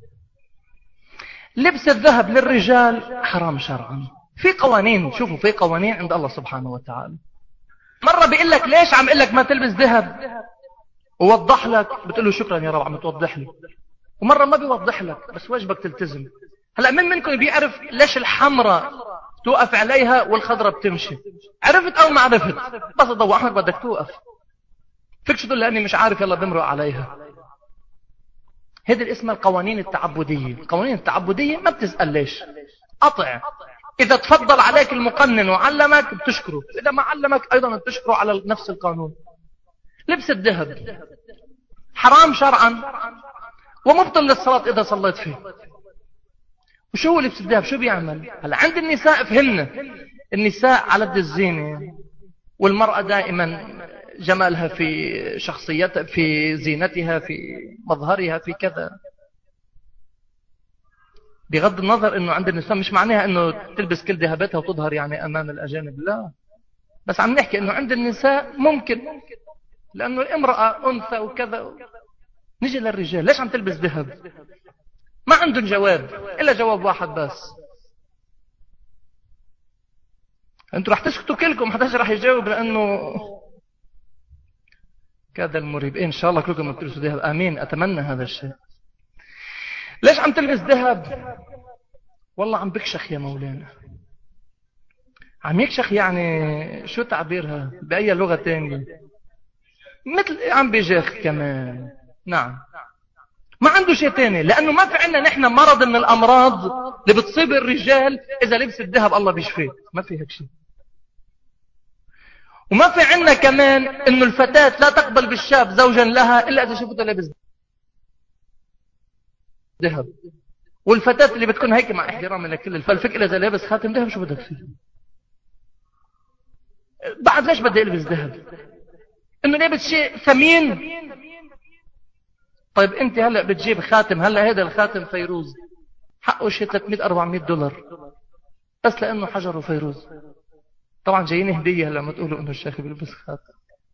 لبس الذهب للرجال حرام شرعا. في قوانين، شوفوا في قوانين عند الله سبحانه وتعالى. مرة بيقول لك ليش عم يقول لك ما تلبس ذهب، ووضح لك بتقول له شكرا يا رب عم توضح لي. ومرة ما بيوضح لك بس واجبك تلتزم. هلا من منكم بيعرف ليش الحمراء توقف عليها والخضراء بتمشي؟ عرفت او ما عرفت؟ بس ضوء احمر بدك توقف. فيك شو تقول لاني مش عارف يلا بمرق عليها. هذه اسمها القوانين التعبدية. القوانين التعبدية ما بتسأل ليش، قطع. إذا تفضل عليك المقنن وعلمك بتشكره، إذا ما علمك أيضا بتشكره على نفس القانون. لبس الذهب حرام شرعا ومبطل للصلاة إذا صليت فيه. وشو هو لبس الذهب؟ شو بيعمل؟ هلا عند النساء فهمنا النساء على قد الزينة، والمرأة دائما جمالها في شخصيتها، في زينتها، في مظهرها، في كذا. بغض النظر انه عند النساء مش معناها انه تلبس كل ذهباتها وتظهر يعني امام الاجانب، لا. بس عم نحكي انه عند النساء ممكن، لانه الامرأة انثى وكذا. نجي للرجال، ليش عم تلبس ذهب؟ ما عندهم جواب الا جواب واحد بس. انتوا رح تسكتوا كلكم، حداش رح يجاوب لانه كذا المريب. إيه ان شاء الله كلكم بتلبسوا ذهب، امين، اتمنى هذا الشيء. ليش عم تلبس ذهب؟ والله عم بكشخ يا مولانا. عم يكشخ يعني شو تعبيرها بأي لغة تانية؟ مثل عم بيجخ كمان. نعم، ما عنده شيء تاني، لأنه ما في عنا نحن مرض من الأمراض اللي بتصيب الرجال إذا لبس الذهب الله بيشفيه. ما في هيك شيء. وما في عنا كمان إنه الفتاة لا تقبل بالشاب زوجا لها إلا إذا شافته لابس ذهب. والفتاة اللي بتكون هيك مع احترامي لكل الفلفك إلا إذا لابس خاتم ذهب شو بدك فيه؟ بعد ليش بدي ألبس ذهب؟ إنه لابس شيء ثمين. طيب أنت هلأ بتجيب خاتم، هلأ هذا الخاتم فيروز حقه شيء ثلاثمية أربعمية دولار بس لأنه حجر وفيروز. طبعا جايين هدية لما تقولوا إنه الشيخ بيلبس خاتم.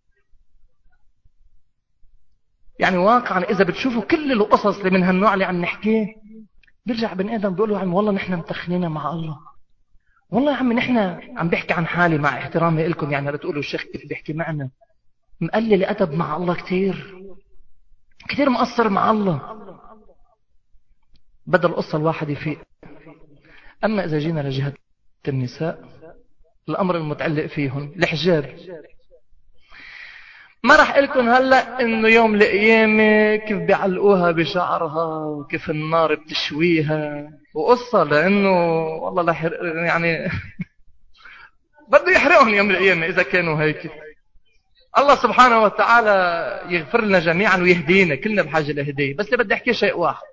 يعني واقعا إذا بتشوفوا كل القصص اللي من هالنوع اللي عم نحكيه، بيرجع بن آدم بيقول له عم والله نحن متخنين مع الله. والله يا عم نحن عم بحكي عن حالي مع احترامي لكم، يعني بتقولوا الشيخ كيف بيحكي معنا، مقلل أدب مع الله كتير كتير، مقصر مع الله. بدل القصة الواحد يفيق. أما إذا جينا لجهة النساء، الأمر المتعلق فيهم الحجاب. ما راح لكم هلأ انه يوم القيامة كيف بيعلقوها بشعرها وكيف النار بتشويها وقصة، لانه والله لا حرق يعني بده يحرقهم يوم القيامة اذا كانوا هيك. الله سبحانه وتعالى يغفر لنا جميعا ويهدينا، كلنا بحاجة لهديه. بس بدي احكي شيء واحد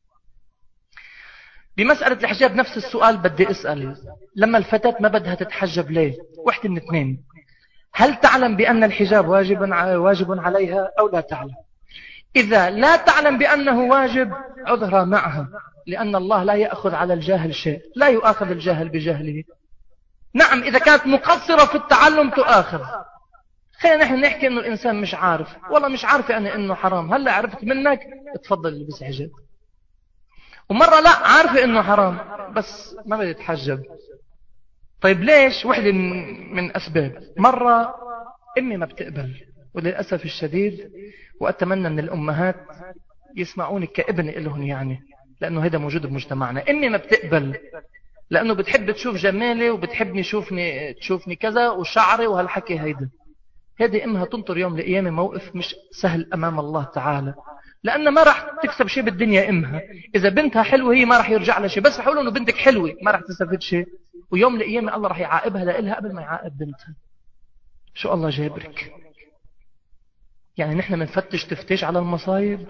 بمسألة الحجاب. نفس السؤال بدي اسأل، لما الفتاة ما بدها تتحجب ليه؟ واحدة من اثنين، هل تعلم بأن الحجاب واجب واجب عليها أو لا تعلم؟ إذا لا تعلم بأنه واجب عذرها معها، لأن الله لا يأخذ على الجاهل شيء، لا يؤاخذ الجاهل بجهله. نعم إذا كانت مقصرة في التعلم تؤاخذ. خلينا نحن نحكي إنه الإنسان مش عارف، والله مش عارفة أنا إنه حرام، هلا عرفت منك اتفضل البس حجاب. ومرة لا عارفة إنه حرام بس ما بدي أتحجب. طيب ليش؟ وحدة من أسباب. مرة أمي ما بتقبل، وللأسف الشديد وأتمنى من الأمهات يسمعوني كابن إلهم يعني، لأنه هذا موجود بمجتمعنا. أمي ما بتقبل لأنه بتحب تشوف جمالي وبتحبني شوفني تشوفني كذا وشعري وهالحكي هيدا. هذه أمها تنطر يوم لقيامة موقف مش سهل أمام الله تعالى، لأن ما راح تكسب شيء بالدنيا أمها. إذا بنتها حلوة هي ما راح يرجع لها شيء، بس حقولوا أنه بنتك حلوة ما راح تستفيد شيء، ويوم لقيامة الله راح يعاقبها لإلها قبل ما يعاقب بنتها. شو الله جابرك؟ يعني نحن منفتش تفتيش على المصايب.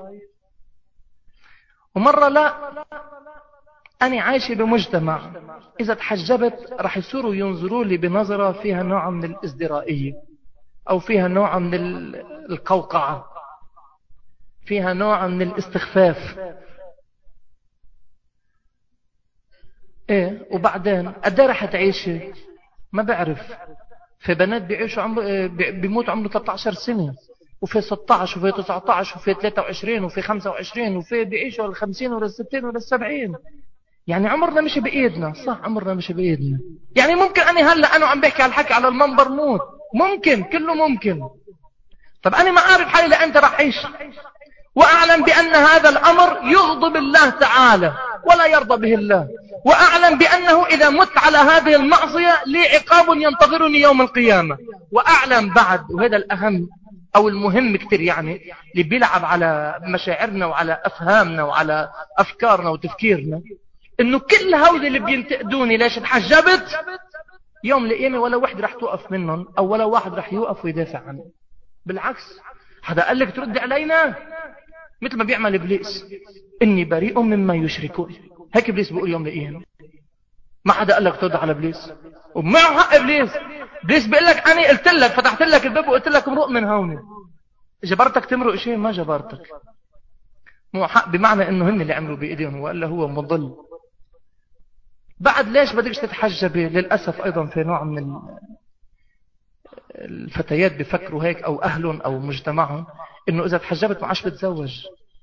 ومرة لا، أنا عايشة بمجتمع إذا تحجبت راح يصيروا ينظروا لي بنظرة فيها نوع من الازدرائية، أو فيها نوع من القوقعة، فيها نوع من الاستخفاف. إيه وبعدين قد رح تعيشي؟ ما بعرف. في بنات بيعيشوا عمر بيموت عمره ثلاثة عشر سنة، وفي ستة عشر وفي تسعة عشر وفي ثلاثة وعشرين وفي خمسة وعشرين، وفي بيعيشوا الخمسين ولا الستين ولا السبعين. يعني عمرنا مش بإيدنا، صح عمرنا مش بإيدنا. يعني ممكن أنا هلأ أنا عم بحكي على الحكي على المنبر موت، ممكن كله ممكن. طب أنا ما أعرف حالي لأنت رح عيش، وأعلم بأن هذا الأمر يغضب الله تعالى ولا يرضى به الله، وأعلم بأنه إذا مت على هذه المعصية لي عقاب ينتظرني يوم القيامة. وأعلم بعد، وهذا الأهم أو المهم كتير يعني، اللي بيلعب على مشاعرنا وعلى أفهامنا وعلى أفكارنا وتفكيرنا، إنه كل هؤلاء اللي بينتقدوني ليش اتحجبت يوم القيامة ولا واحد رح توقف منهم، أو ولا واحد رح يوقف ويدافع عنه. بالعكس، حدا قال لك ترد علينا؟ مثل ما بيعمل إبليس، إني بريء مما يشركون. هيك إبليس بيقول يوم القيامة. ما حدا قال لك ترد على إبليس، ومعه حق إبليس. إبليس بيقول لك أنا قلت لك، فتحت لك الباب وقلت لك امرق من هون، جبرتك تمرق شيء؟ ما جبرتك. مو حق بمعنى إنه هن اللي عملوا بإيديهم وإلا هو مضل. بعد ليش بدكش تتحجبي؟ للأسف أيضا في نوع من الفتيات بفكروا هيك، أو أهلهم أو مجتمعهم، إنه إذا تحجبت ما عادش بتزوج.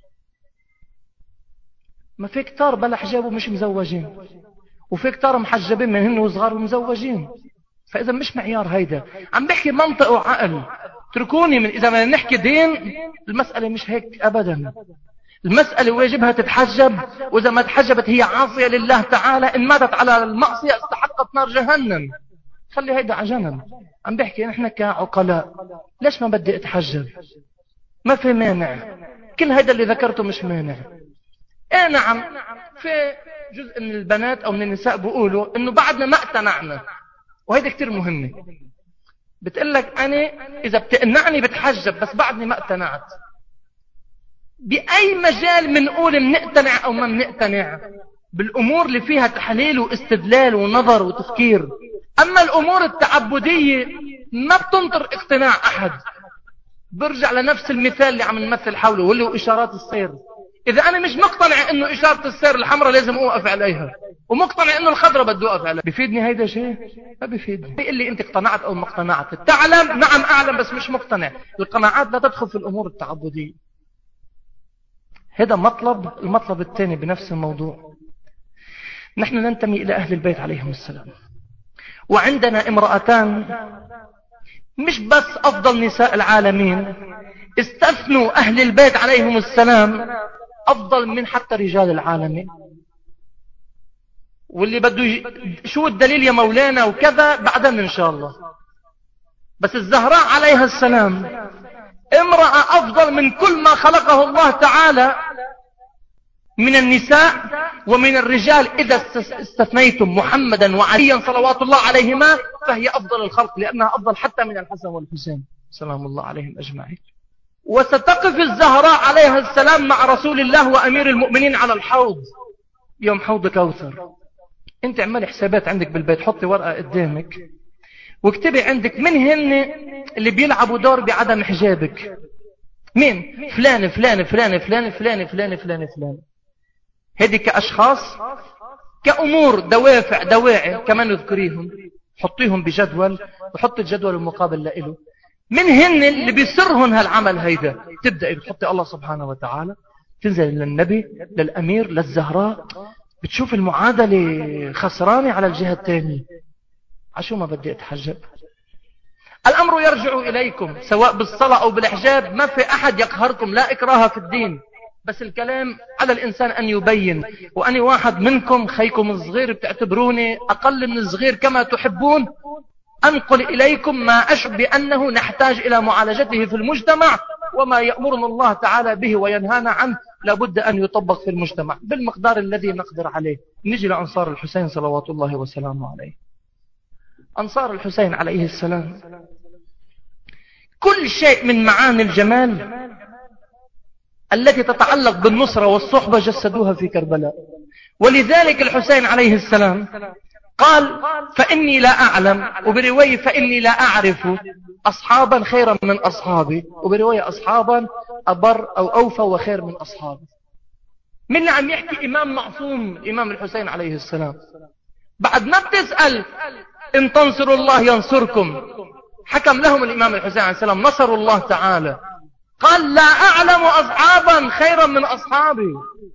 ما في كتار بلا حجاب ومش مزوجين، وفي كتار محجبين من هن وصغار ومزوجين. فإذا مش معيار هيدا. عم بحكي منطق وعقل. تركوني من إذا ما نحكي دين، المسألة مش هيك أبدا. المسألة واجبها تتحجب، وإذا ما تحجبت هي عاصية لله تعالى، إن ماتت على المعصية استحقت نار جهنم. خلي هيدا عجنب. عم بحكي نحن كعقلاء، ليش ما بدي أتحجب؟ ما في مانع، كل هيدا اللي ذكرته مش مانع. ايه نعم، في جزء من البنات او من النساء بيقولوا انه بعدنا ما اقتنعنا، وهيدا كتير مهمة. بتقلك انا اذا بتقنعني بتحجب بس بعدني ما اقتنعت. باي مجال منقول منقتنع او ما منقتنع؟ بالامور اللي فيها تحليل واستدلال ونظر وتفكير. اما الامور التعبدية ما بتنطر اقتناع احد. برجع لنفس المثال اللي عم نمثل حوله، واللي هو اشارات السير. إذا أنا مش مقتنع إنه إشارة السير الحمراء لازم أوقف عليها، ومقتنع إنه الخضراء بدي أوقف عليها، بيفيدني هيدا شيء؟ ما بيفيدني. بيقول لي أنت اقتنعت أو ما اقتنعت. تعلم؟ نعم أعلم بس مش مقتنع. القناعات لا تدخل في الأمور التعبدية. هذا مطلب. المطلب الثاني بنفس الموضوع، نحن ننتمي إلى أهل البيت عليهم السلام، وعندنا امرأتان مش بس أفضل نساء العالمين، استثنوا أهل البيت عليهم السلام أفضل من حتى رجال العالمين. واللي بده يج... شو الدليل يا مولانا وكذا بعدين إن شاء الله. بس الزهراء عليها السلام امرأة أفضل من كل ما خلقه الله تعالى من النساء ومن الرجال. إذا استثنيتم محمدا وعليا صلوات الله عليهما فهي أفضل الخلق، لأنها أفضل حتى من الحسن والحسين سلام الله عليهم أجمعين. وستقف الزهراء عليها السلام مع رسول الله وأمير المؤمنين على الحوض يوم حوض كوثر. انت اعملي حسابات عندك بالبيت، حطي ورقة قدامك واكتبي عندك من هن اللي بيلعبوا دور بعدم حجابك. مين؟ فلان فلان فلان فلان فلان فلان فلان فلان. هذه كأشخاص، كأمور، دوافع، دواعي كمان اذكريهم، حطيهم بجدول وحط الجدول المقابل لإله. من هن اللي بيسرهن هالعمل هيدا؟ تبدأ بتحطي الله سبحانه وتعالى، تنزل للنبي، للأمير، للزهراء، بتشوف المعادلة خسرانة على الجهة الثانية. عشو ما بدي أتحجب؟ الأمر يرجع إليكم سواء بالصلاة أو بالحجاب. ما في أحد يقهركم، لا إكراه في الدين، بس الكلام على الإنسان أن يبين. وأني واحد منكم خيكم الصغير بتعتبروني أقل من الصغير كما تحبون، أنقل إليكم ما أشعر بأنه نحتاج إلى معالجته في المجتمع، وما يأمرنا الله تعالى به وينهانا عنه لابد أن يطبق في المجتمع بالمقدار الذي نقدر عليه. نجي لأنصار الحسين صلوات الله وسلامه عليه. أنصار الحسين عليه السلام كل شيء من معاني الجمال التي تتعلق بالنصرة والصحبة جسدوها في كربلاء. ولذلك الحسين عليه السلام قال فإني لا أعلم، وبرواية فإني لا أعرف أصحابا خيرا من أصحابي، وبرواية أصحابا أبر أو أوفى وخير من أصحابي. من اللي عم يحكي؟ إمام معصوم، الإمام الحسين عليه السلام. بعد ما بتسأل إن تنصروا الله ينصركم، حكم لهم الإمام الحسين عليه السلام نصروا الله تعالى. قال لا أعلم أصحابا خيرا من أصحابي،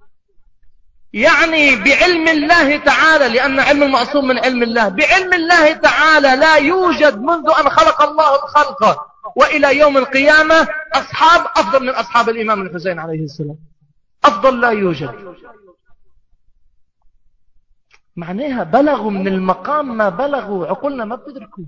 يعني بعلم الله تعالى، لأن علم المعصوم من علم الله، بعلم الله تعالى لا يوجد منذ أن خلق الله الخلق وإلى يوم القيامة أصحاب أفضل من أصحاب الإمام الحسين عليه السلام. أفضل لا يوجد. معناها بلغوا من المقام ما بلغوا، عقولنا ما بتدركوا.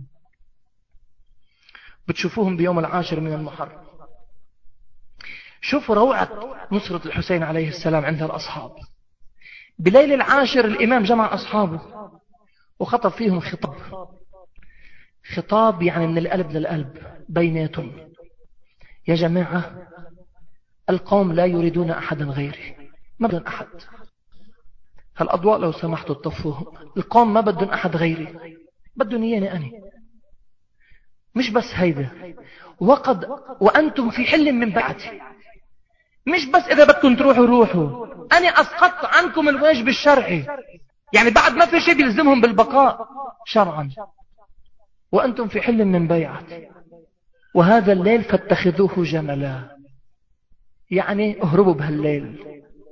بتشوفوهم بيوم العاشر من المحرم. شوفوا روعة نصرة الحسين عليه السلام عند الأصحاب. بليل العاشر الإمام جمع أصحابه وخطب فيهم خطاب، خطاب يعني من القلب للقلب بيناتهم. يا جماعة القوم لا يريدون أحدا غيري، ما بدون أحد. هالأضواء لو سمحتوا تطفوهم. القوم ما بدون أحد غيري، بدون إياني أنا. مش بس هيدا، وقد وأنتم في حل من بعدي. مش بس إذا بدكم تروحوا روحوا، أنا أسقطت عنكم الواجب الشرعي، يعني بعد ما في شيء بيلزمهم بالبقاء شرعا. وأنتم في حل من بيعة، وهذا الليل فاتخذوه جملا، يعني اهربوا بهالليل.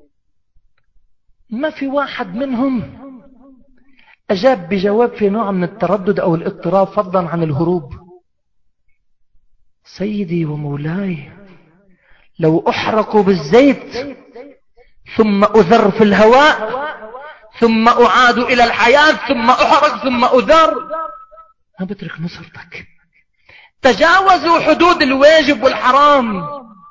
ما في واحد منهم أجاب بجواب في نوع من التردد أو الاضطراب فضلا عن الهروب. سيدي ومولاي لو أحرقوا بالزيت ثم أذر في الهواء ثم أعاد إلى الحياة ثم أحرق ثم أذر ما بترك نصرتك. تجاوزوا حدود الواجب والحرام،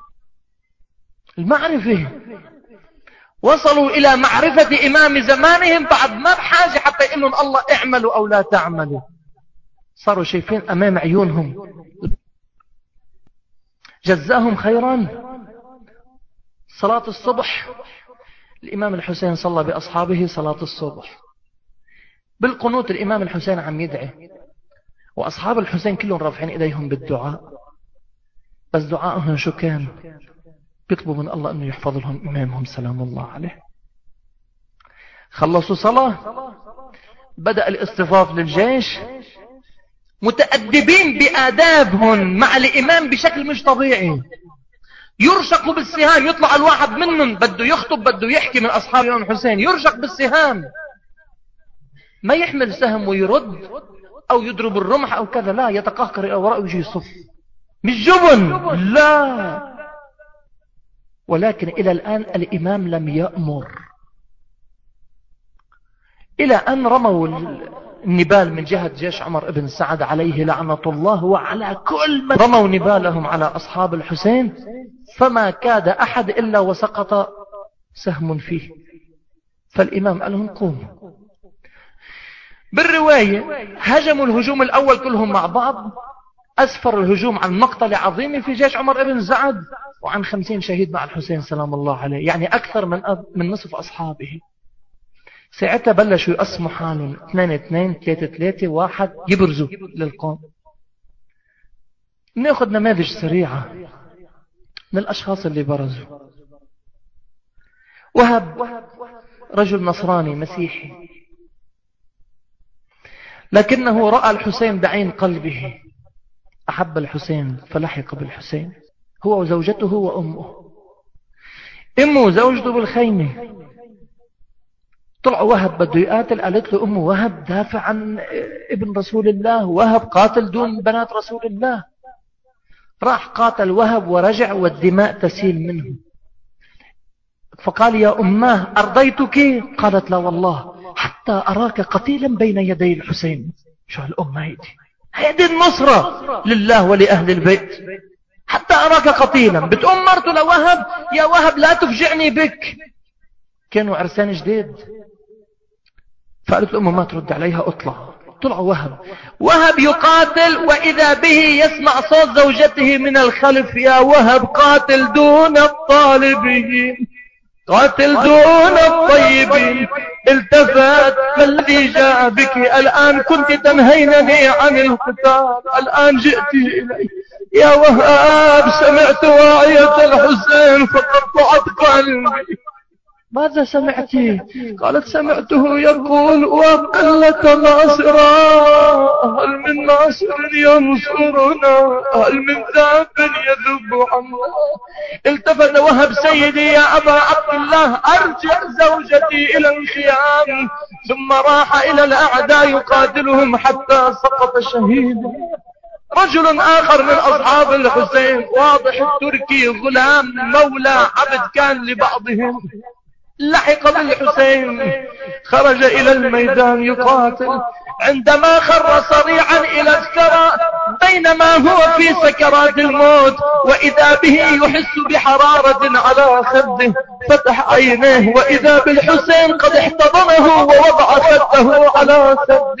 المعرفة، وصلوا إلى معرفة إمام زمانهم بعد ما بحاجة حتى يقولون الله اعملوا أو لا تعملوا. صاروا شايفين أمام عيونهم. جزاهم خيرا. صلاة الصبح الإمام الحسين صلى بأصحابه صلاة الصبح. بالقنوت الإمام الحسين عم يدعي، وأصحاب الحسين كلهم رافعين إليهم بالدعاء. بس دعائهم شو كان؟ بيطلبوا من الله أنه يحفظ لهم إمامهم سلام الله عليه. خلصوا صلاة، بدأ الاصطفاف للجيش متأدبين بآدابهم مع الإمام بشكل مش طبيعي. يرشقوا بالسهام، يطلع الواحد منهم بده يخطب بده يحكي من أصحاب الإمام الحسين، يرشق بالسهام، ما يحمل سهم ويرد أو يضرب الرمح أو كذا، لا، يتقهقر إلى وراء ويجي يصف. مش جبن، لا. ولكن إلى الآن الإمام لم يأمر، إلى أن رموا النبال من جهة جيش عمر بن سعد عليه لعنة الله وعلى كل من رموا نبالهم على أصحاب الحسين، فما كاد أحد إلا وسقط سهم فيه. فالإمام قال لهم قوموا. بالرواية هجموا الهجوم الأول كلهم مع بعض، أسفر الهجوم عن مقتل عظيم في جيش عمر بن سعد وعن خمسين شهيد مع الحسين سلام الله عليه، يعني أكثر من من نصف أصحابه. ساعتها بلشوا يقسموا حالهم اثنين اثنين ثلاثة ثلاثة واحد يبرزوا للقوم. ناخذ نماذج سريعة من الأشخاص اللي برزوا. وهب رجل نصراني مسيحي، لكنه رأى الحسين بعين قلبه، أحب الحسين فلحق بالحسين هو وزوجته وأمه. أمه زوجته بالخيمة، طلع وهب بده يقاتل، قالت له أمه وهب دافع عن ابن رسول الله، وهب قاتل دون بنات رسول الله. راح قاتل وهب ورجع والدماء تسيل منه. فقال يا أماه أرضيتك؟ قالت لا والله حتى أراك قتيلا بين يدي الحسين. شو هالأمة هيدي؟ هيدي النصرة لله ولأهل البيت. حتى أراك قتيلا. بتقوم مرته لوهب يا وهب لا تفجعني بك. كانوا عرسان جديد. فقالت الأمة ما ترد عليها اطلع. طلع وهب وهب يقاتل، وإذا به يسمع صوت زوجته من الخلف يا وهب قاتل دون الطالبين، قاتل دون الطيبين. التفت ما الذي جاء بك؟ الآن كنت تنهينني عن القتال، الآن جئت إلي. يا وهاب سمعت واعية الحسين فقطعت قلبي. ماذا سمعتي؟ قالت سمعته يقول وقلة ناصرا، هل من ناصر ينصرنا، هل من ذاب يذب عنا. التفت وهب سيدي يا أبا عبد الله أرجع زوجتي إلى الخيام. ثم راح إلى الأعداء يقاتلهم حتى سقط شهيدا. رجل آخر من أصحاب الحسين واضح التركي، غلام مولى عبد كان لبعضهم، لحق بالحسين خرج إلى الميدان يقاتل. عندما خر صريعا إلى الثرى بينما هو في سكرات الموت، وإذا به يحس بحرارة على خده، فتح عينيه وإذا بالحسين قد احتضنه ووضع خده على خده.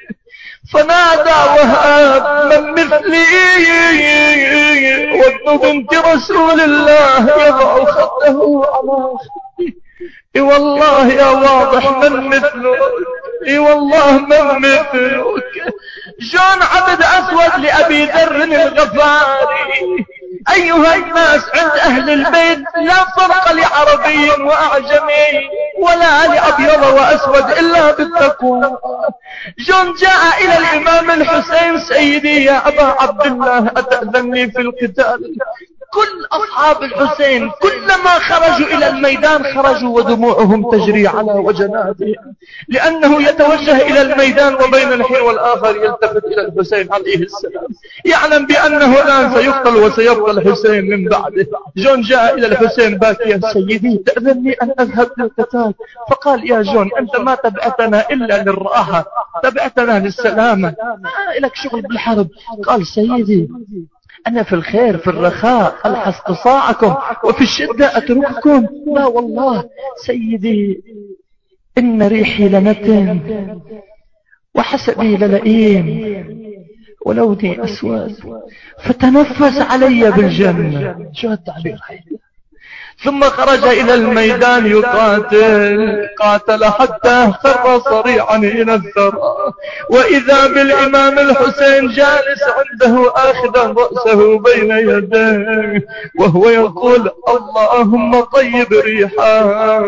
فنادى وهاب من مثلي وابن بنت رسول الله يضع خده على خده. اي والله يا واضح من مثلك، اي والله من مثلك. جون عبد أسود لأبي ذر الغفاري. أيها الناس عند أهل البيت لا فرق لعربي وأعجمي ولا لأبيض وأسود إلا بالتقوى. جون جاء إلى الإمام الحسين سيدي يا أبا عبد الله أتأذنني في القتال. كل أصحاب الحسين كلما خرجوا إلى الميدان خرجوا ودموعهم تجري على وجناتهم، لأنه يتوجه إلى الميدان وبين الحين والآخر يلتفت إلى الحسين عليه السلام، يعلم بأنه الآن سيقتل وسيبقى الحسين من بعده. جون جاء إلى الحسين باكيا سيدي تأذنني أن أذهب للقتال. فقال يا جون أنت ما تبعتنا إلا للراحة، تبعتنا للسلامة، ما لك شغل بالحرب. قال سيدي أنا في الخير في الرخاء ألحس قصاعكم وفي الشدة أترككم. لا والله سيدي إن ريحي لنتن وحسبي للئيم ولوني أسود فتنفس علي بالجنة. شو التعبير هاي؟ ثم خرج إلى الميدان يقاتل، قاتل حتى خر صريعا إلى الثرى، وإذا بالإمام الحسين جالس عنده آخذا رأسه بين يديه وهو يقول اللهم طيب ريحا،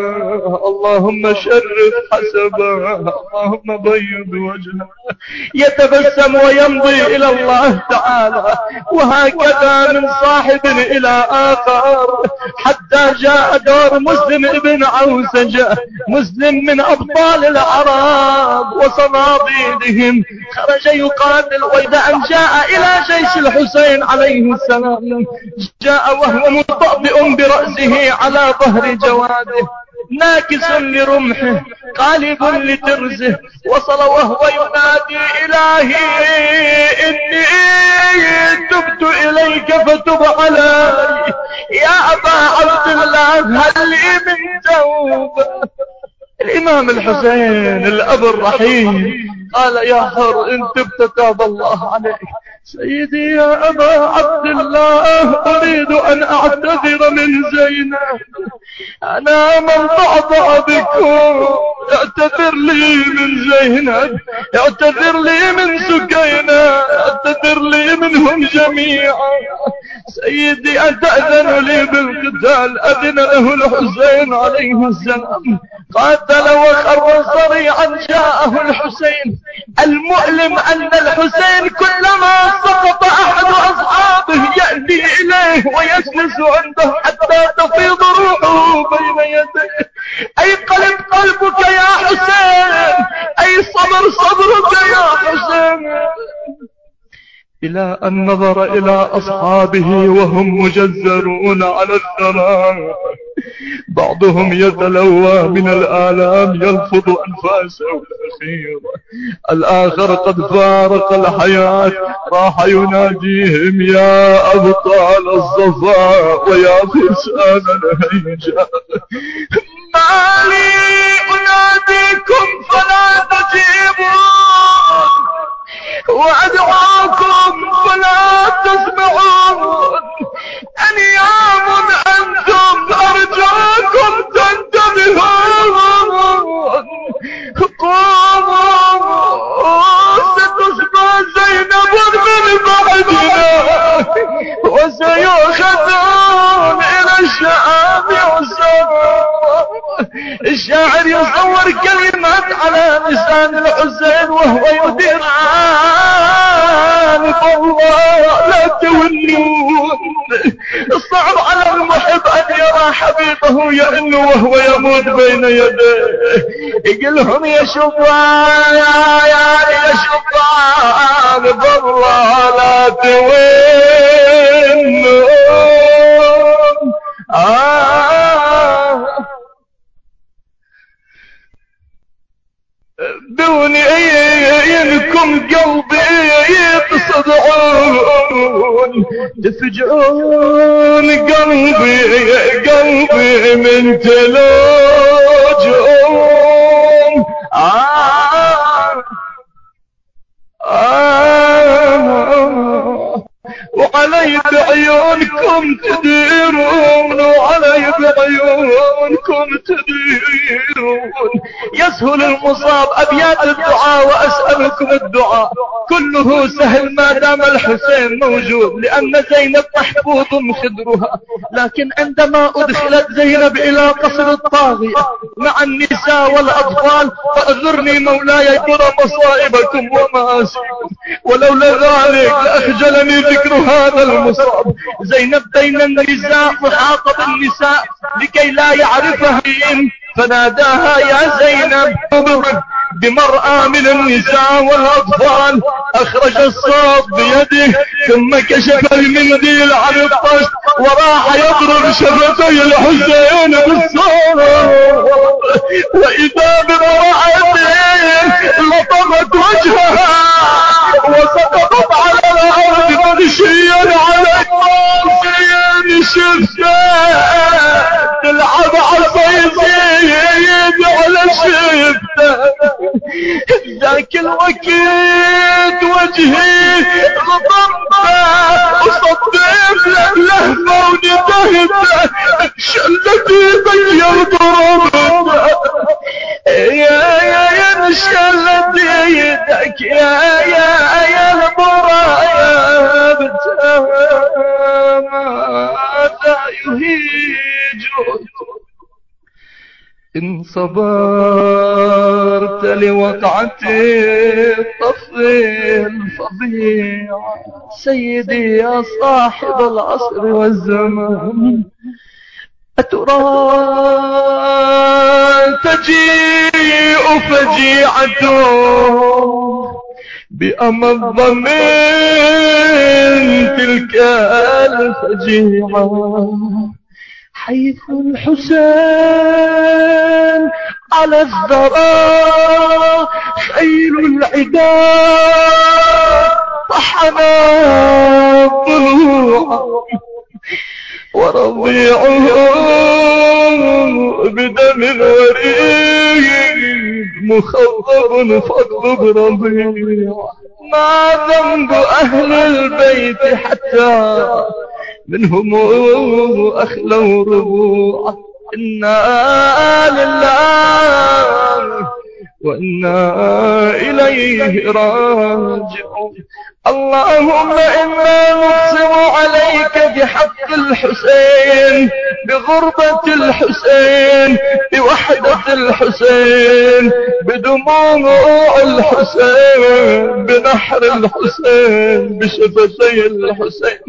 اللهم شرف حسبا، اللهم بيض وجهه. يتبسم ويمضي إلى الله تعالى. وهكذا من صاحب إلى آخر حتى جاء دور مسلم ابن عوسجة، مسلم من أبطال العرب وصناديدهم، خرج يقاتل. وإذا أن جاء إلى جيش الحسين عليه السلام جاء وهو مطبئ برأسه على ظهر جواده. ناكس لرمحه قالب لترزه، وصل وهو ينادي إلهي إني تبت إليك فتب علي، يا أبا عبد الله هل لي من توبة. الإمام الحسين الأب الرحيم قال يا حر إن تبت تاب الله عليك. سيدي يا أبا عبد الله أريد أن أعتذر من زينب، أنا من ضعضع بكم، اعتذر لي من زينب، اعتذر لي من سكينة، اعتذر لي منهم جميعا. سيدي أتأذن لي بالقتال؟ أذن له الحسين عليه السلام، قاتل وخر صريعا جاءه الحسين. المؤلم أن الحسين كلما سقط أحد أصحابه يأتي إليه ويجلس عنده حتى تفيض روحه بين يديه. أي قلب قلبك يا حسين، أي صبر صبرك يا حسين. إلى أن نظر إلى أصحابه وهم مجزرون على الثرى، بعضهم يتلوى من الآلام يلفظ أنفاسه الأخيرة، الآخر قد فارق الحياة راح يناديهم يا أبطال الصفا ويا فرسان الهيجاء، ما لي أناديكم فلا تجيبون، وأدعوكم فلا تسمعون، أنيام أنتم أرجوكم تنتبهون، قوموا ستصبح زينب من بعدنا وسيؤخذون إلى الشام يسار. الشاعر يصور كلمات على لسان الحسين وهو يدير والله لا تولون. الصعب على المحب أن يرى حبيبه يئن وهو يموت بين يديه. يقلهم يا شبان يا شبان بالله لا تولون. آه دوني إنكم قلبي تصدعون، تفجعون قلبي قلبي من تلوجهم. آه آه وعلي بعيونكم تديرون، وعلي بعيونكم تديرون. يسهل المصاب أبيات الدعاء وأسألكم الدعاء كله سهل ما دام الحسين موجود، لأن زينب محفوظ خدرها. لكن عندما أدخلت زينب إلى قصر الطاغية مع النساء والأطفال فأذرني مولاي ترى مصائبكم ومآسيكم، ولولا ذلك لأخجلني ذكر هذا المصاب. زينب بين النساء محاطة بالنساء لكي لا يعرفها فناداها يا زينب بمرأى من النساء والأطفال. أخرج الصوت بيده ثم كشف المنديل عن الطشت وراح يضرب شفتي الحسين بالصوت، وإذا بامرأتين لطمت وجهها وسقطت على الأرض مغشيا على الطاغين. شفته تلعب عصايصي على شفته ذاك الوقت وجهي لطمته وصديت لهفه وندهته شلتي بي ضربته يا يا يا شلتي يدك يا يا يا المرايا ماذا يهيجك إن صبرت لوقعة الطفل الفظيع. سيدي يا صاحب العصر والزمان أترى تجيء فجيعة بأمض من تلك الفجيعة حيث الحسين على الثرى خيل العداء طحنا ضلوعا ورضيعهم بدم الوريد مخضب فاطلب رضيع. ما ذنب أهل البيت حتى منهم أخلوا ربوعا. إنا لله وإنا إليه راجعون. اللهم إنا نقسم عليك بحق الحسين، بغربة الحسين، بوحدة الحسين، بدموع الحسين، بنحر الحسين، بشفتي الحسين.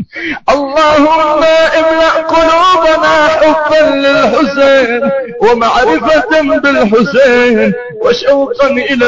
اللهم املأ قلوبنا حبا للحسين ومعرفة بالحسين وشوقا إلى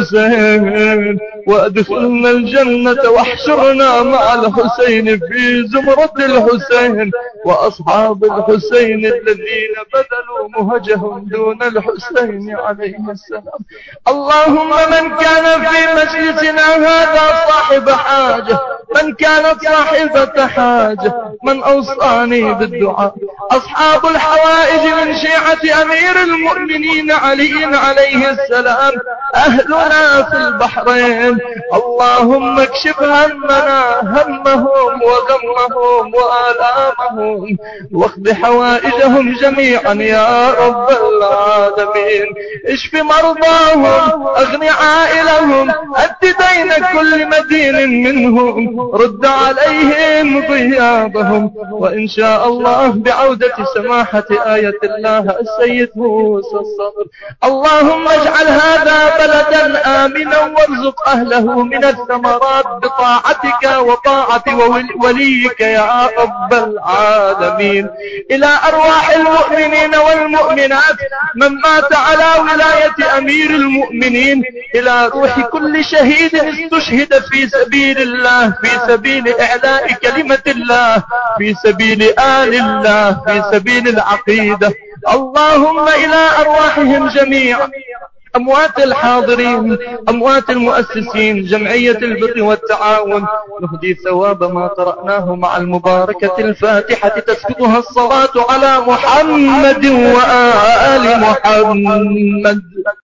الحسين، وأدخلنا الجنة واحشرنا مع الحسين في زمرة الحسين وأصحاب الحسين الذين بذلوا مهجهم دون الحسين عليه السلام. اللهم من كان في مجلسنا هذا صاحب حاجة، من كانت صاحبة حاجة، من أوصاني بالدعاء، أصحاب الحوائج من شيعة أمير المؤمنين علي عليه السلام، أهلنا في البحرين، اللهم اكشف همنا همهم وغمهم وآلامهم واقض حوائجهم جميعا يا رب العالمين. اشف مرضاهم، اغن عائلهم، أد دين كل مدين منهم، رد عليهم غيابهم. وإن شاء الله بعودة سماحة آية الله السيد موسى الصدر. اللهم اجعل هذا بلدا آمنا وارزق أهله من الثمرات بطاعتك وطاعة وليك يا رب العالمين. إلى أرواح المؤمنين والمؤمنات من مات على ولاية أمير المؤمنين، إلى روح كل شهيد استشهد في سبيل الله، في سبيل إعلاء كلمة الله، في سبيل آل الله، في سبيل العقيدة. اللهم إلى أرواحهم جميعا، أموات الحاضرين، أموات المؤسسين، جمعية البر والتعاون، نهدي ثواب ما قرأناه مع المباركة الفاتحة تسبقها الصلاة على محمد وآل محمد.